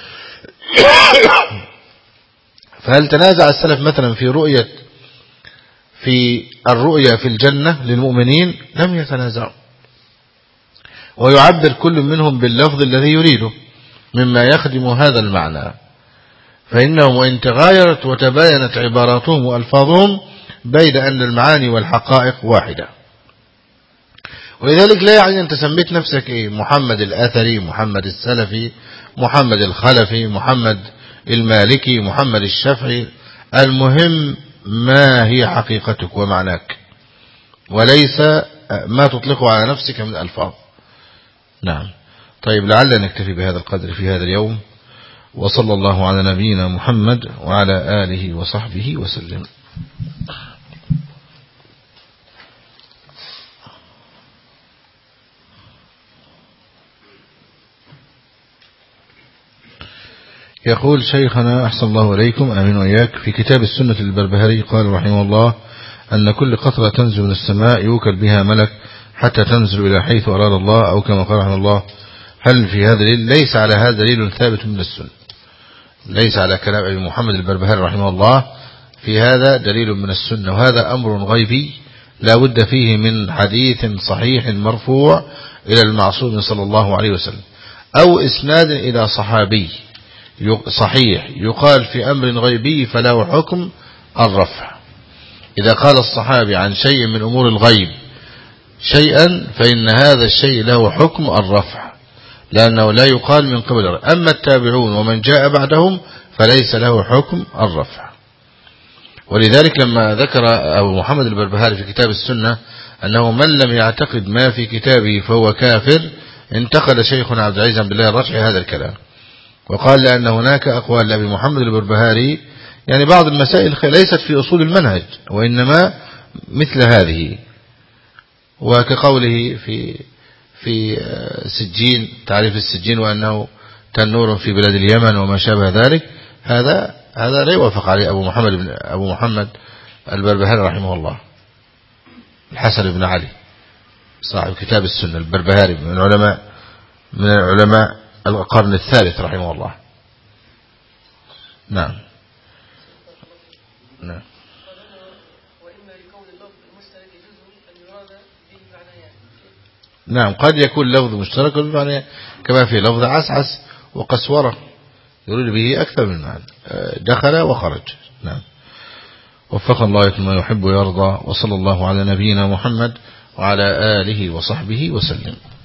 [SPEAKER 2] فهل تنازع السلف مثلا في رؤية في الرؤية في الجنة للمؤمنين؟ لم يتنازعوا، ويعبر كل منهم باللفظ الذي يريده مما يخدم هذا المعنى، فإنهم وإن تغايرت وتباينت عباراتهم وألفاظهم بين أن المعاني والحقائق واحدة. ولذلك لا يعني أن تسميت نفسك إيه؟ محمد الأثري، محمد السلفي، محمد الخلفي، محمد المالكي، محمد الشافعي، المهم ما هي حقيقتك ومعناك، وليس ما تطلقه على نفسك من ألفاظ. نعم. طيب، لعلنا نكتفي بهذا القدر في هذا اليوم، وصلى الله على نبينا محمد وعلى آله وصحبه وسلم. يقول شيخنا أحسن الله إليكم، آمين وإياك، في كتاب السنة للبربهاري قال رحمه الله أن كل قطرة تنزل من السماء يوكل بها ملك حتى تنزل إلى حيث أراد الله، أو كما قال رحمه الله. هل في هذا دليل؟ ليس على هذا دليل ثابت من السنة، ليس على كلام أبي محمد البربهاري رحمه الله في هذا دليل من السنة، وهذا أمر غيبي لا بد فيه من حديث صحيح مرفوع إلى المعصوم صلى الله عليه وسلم، أو إسناد إلى صحابي صحيح يقال في أمر غيبي فله حكم الرفع. إذا قال الصحابي عن شيء من أمور الغيب شيئا فإن هذا الشيء له حكم الرفع، لأنه لا يقال من قبل. أما التابعون ومن جاء بعدهم فليس له حكم الرفع. ولذلك لما ذكر أبو محمد البربهاري في كتاب السنة أنه من لم يعتقد ما في كتابه فهو كافر، انتقد شيخنا عبد العزيز بن الله الرشحي هذا الكلام، وقال لأن هناك أقوال لأبي محمد البربهاري يعني بعض المسائل ليست في أصول المنهج، وإنما مثل هذه، وكقوله في في سجين، تعريف السجين وأنه تنور في بلاد اليمن وما شابه ذلك، هذا هذا لا يوافق عليه أبو محمد بن أبو محمد البربهاري رحمه الله. الحسن بن علي صاحب كتاب السنة البربهاري من العلماء من العلماء القرن الثالث رحمه الله. نعم. نعم. نعم، قد يكون لفظ مشترك بمعنى، كما في لفظ عسعس وقسورة يريد به أكثر من معنى، دخل وخرج. نعم. وفق الله لما يحب ويرضى، وصلى الله على نبينا محمد وعلى آله وصحبه وسلم.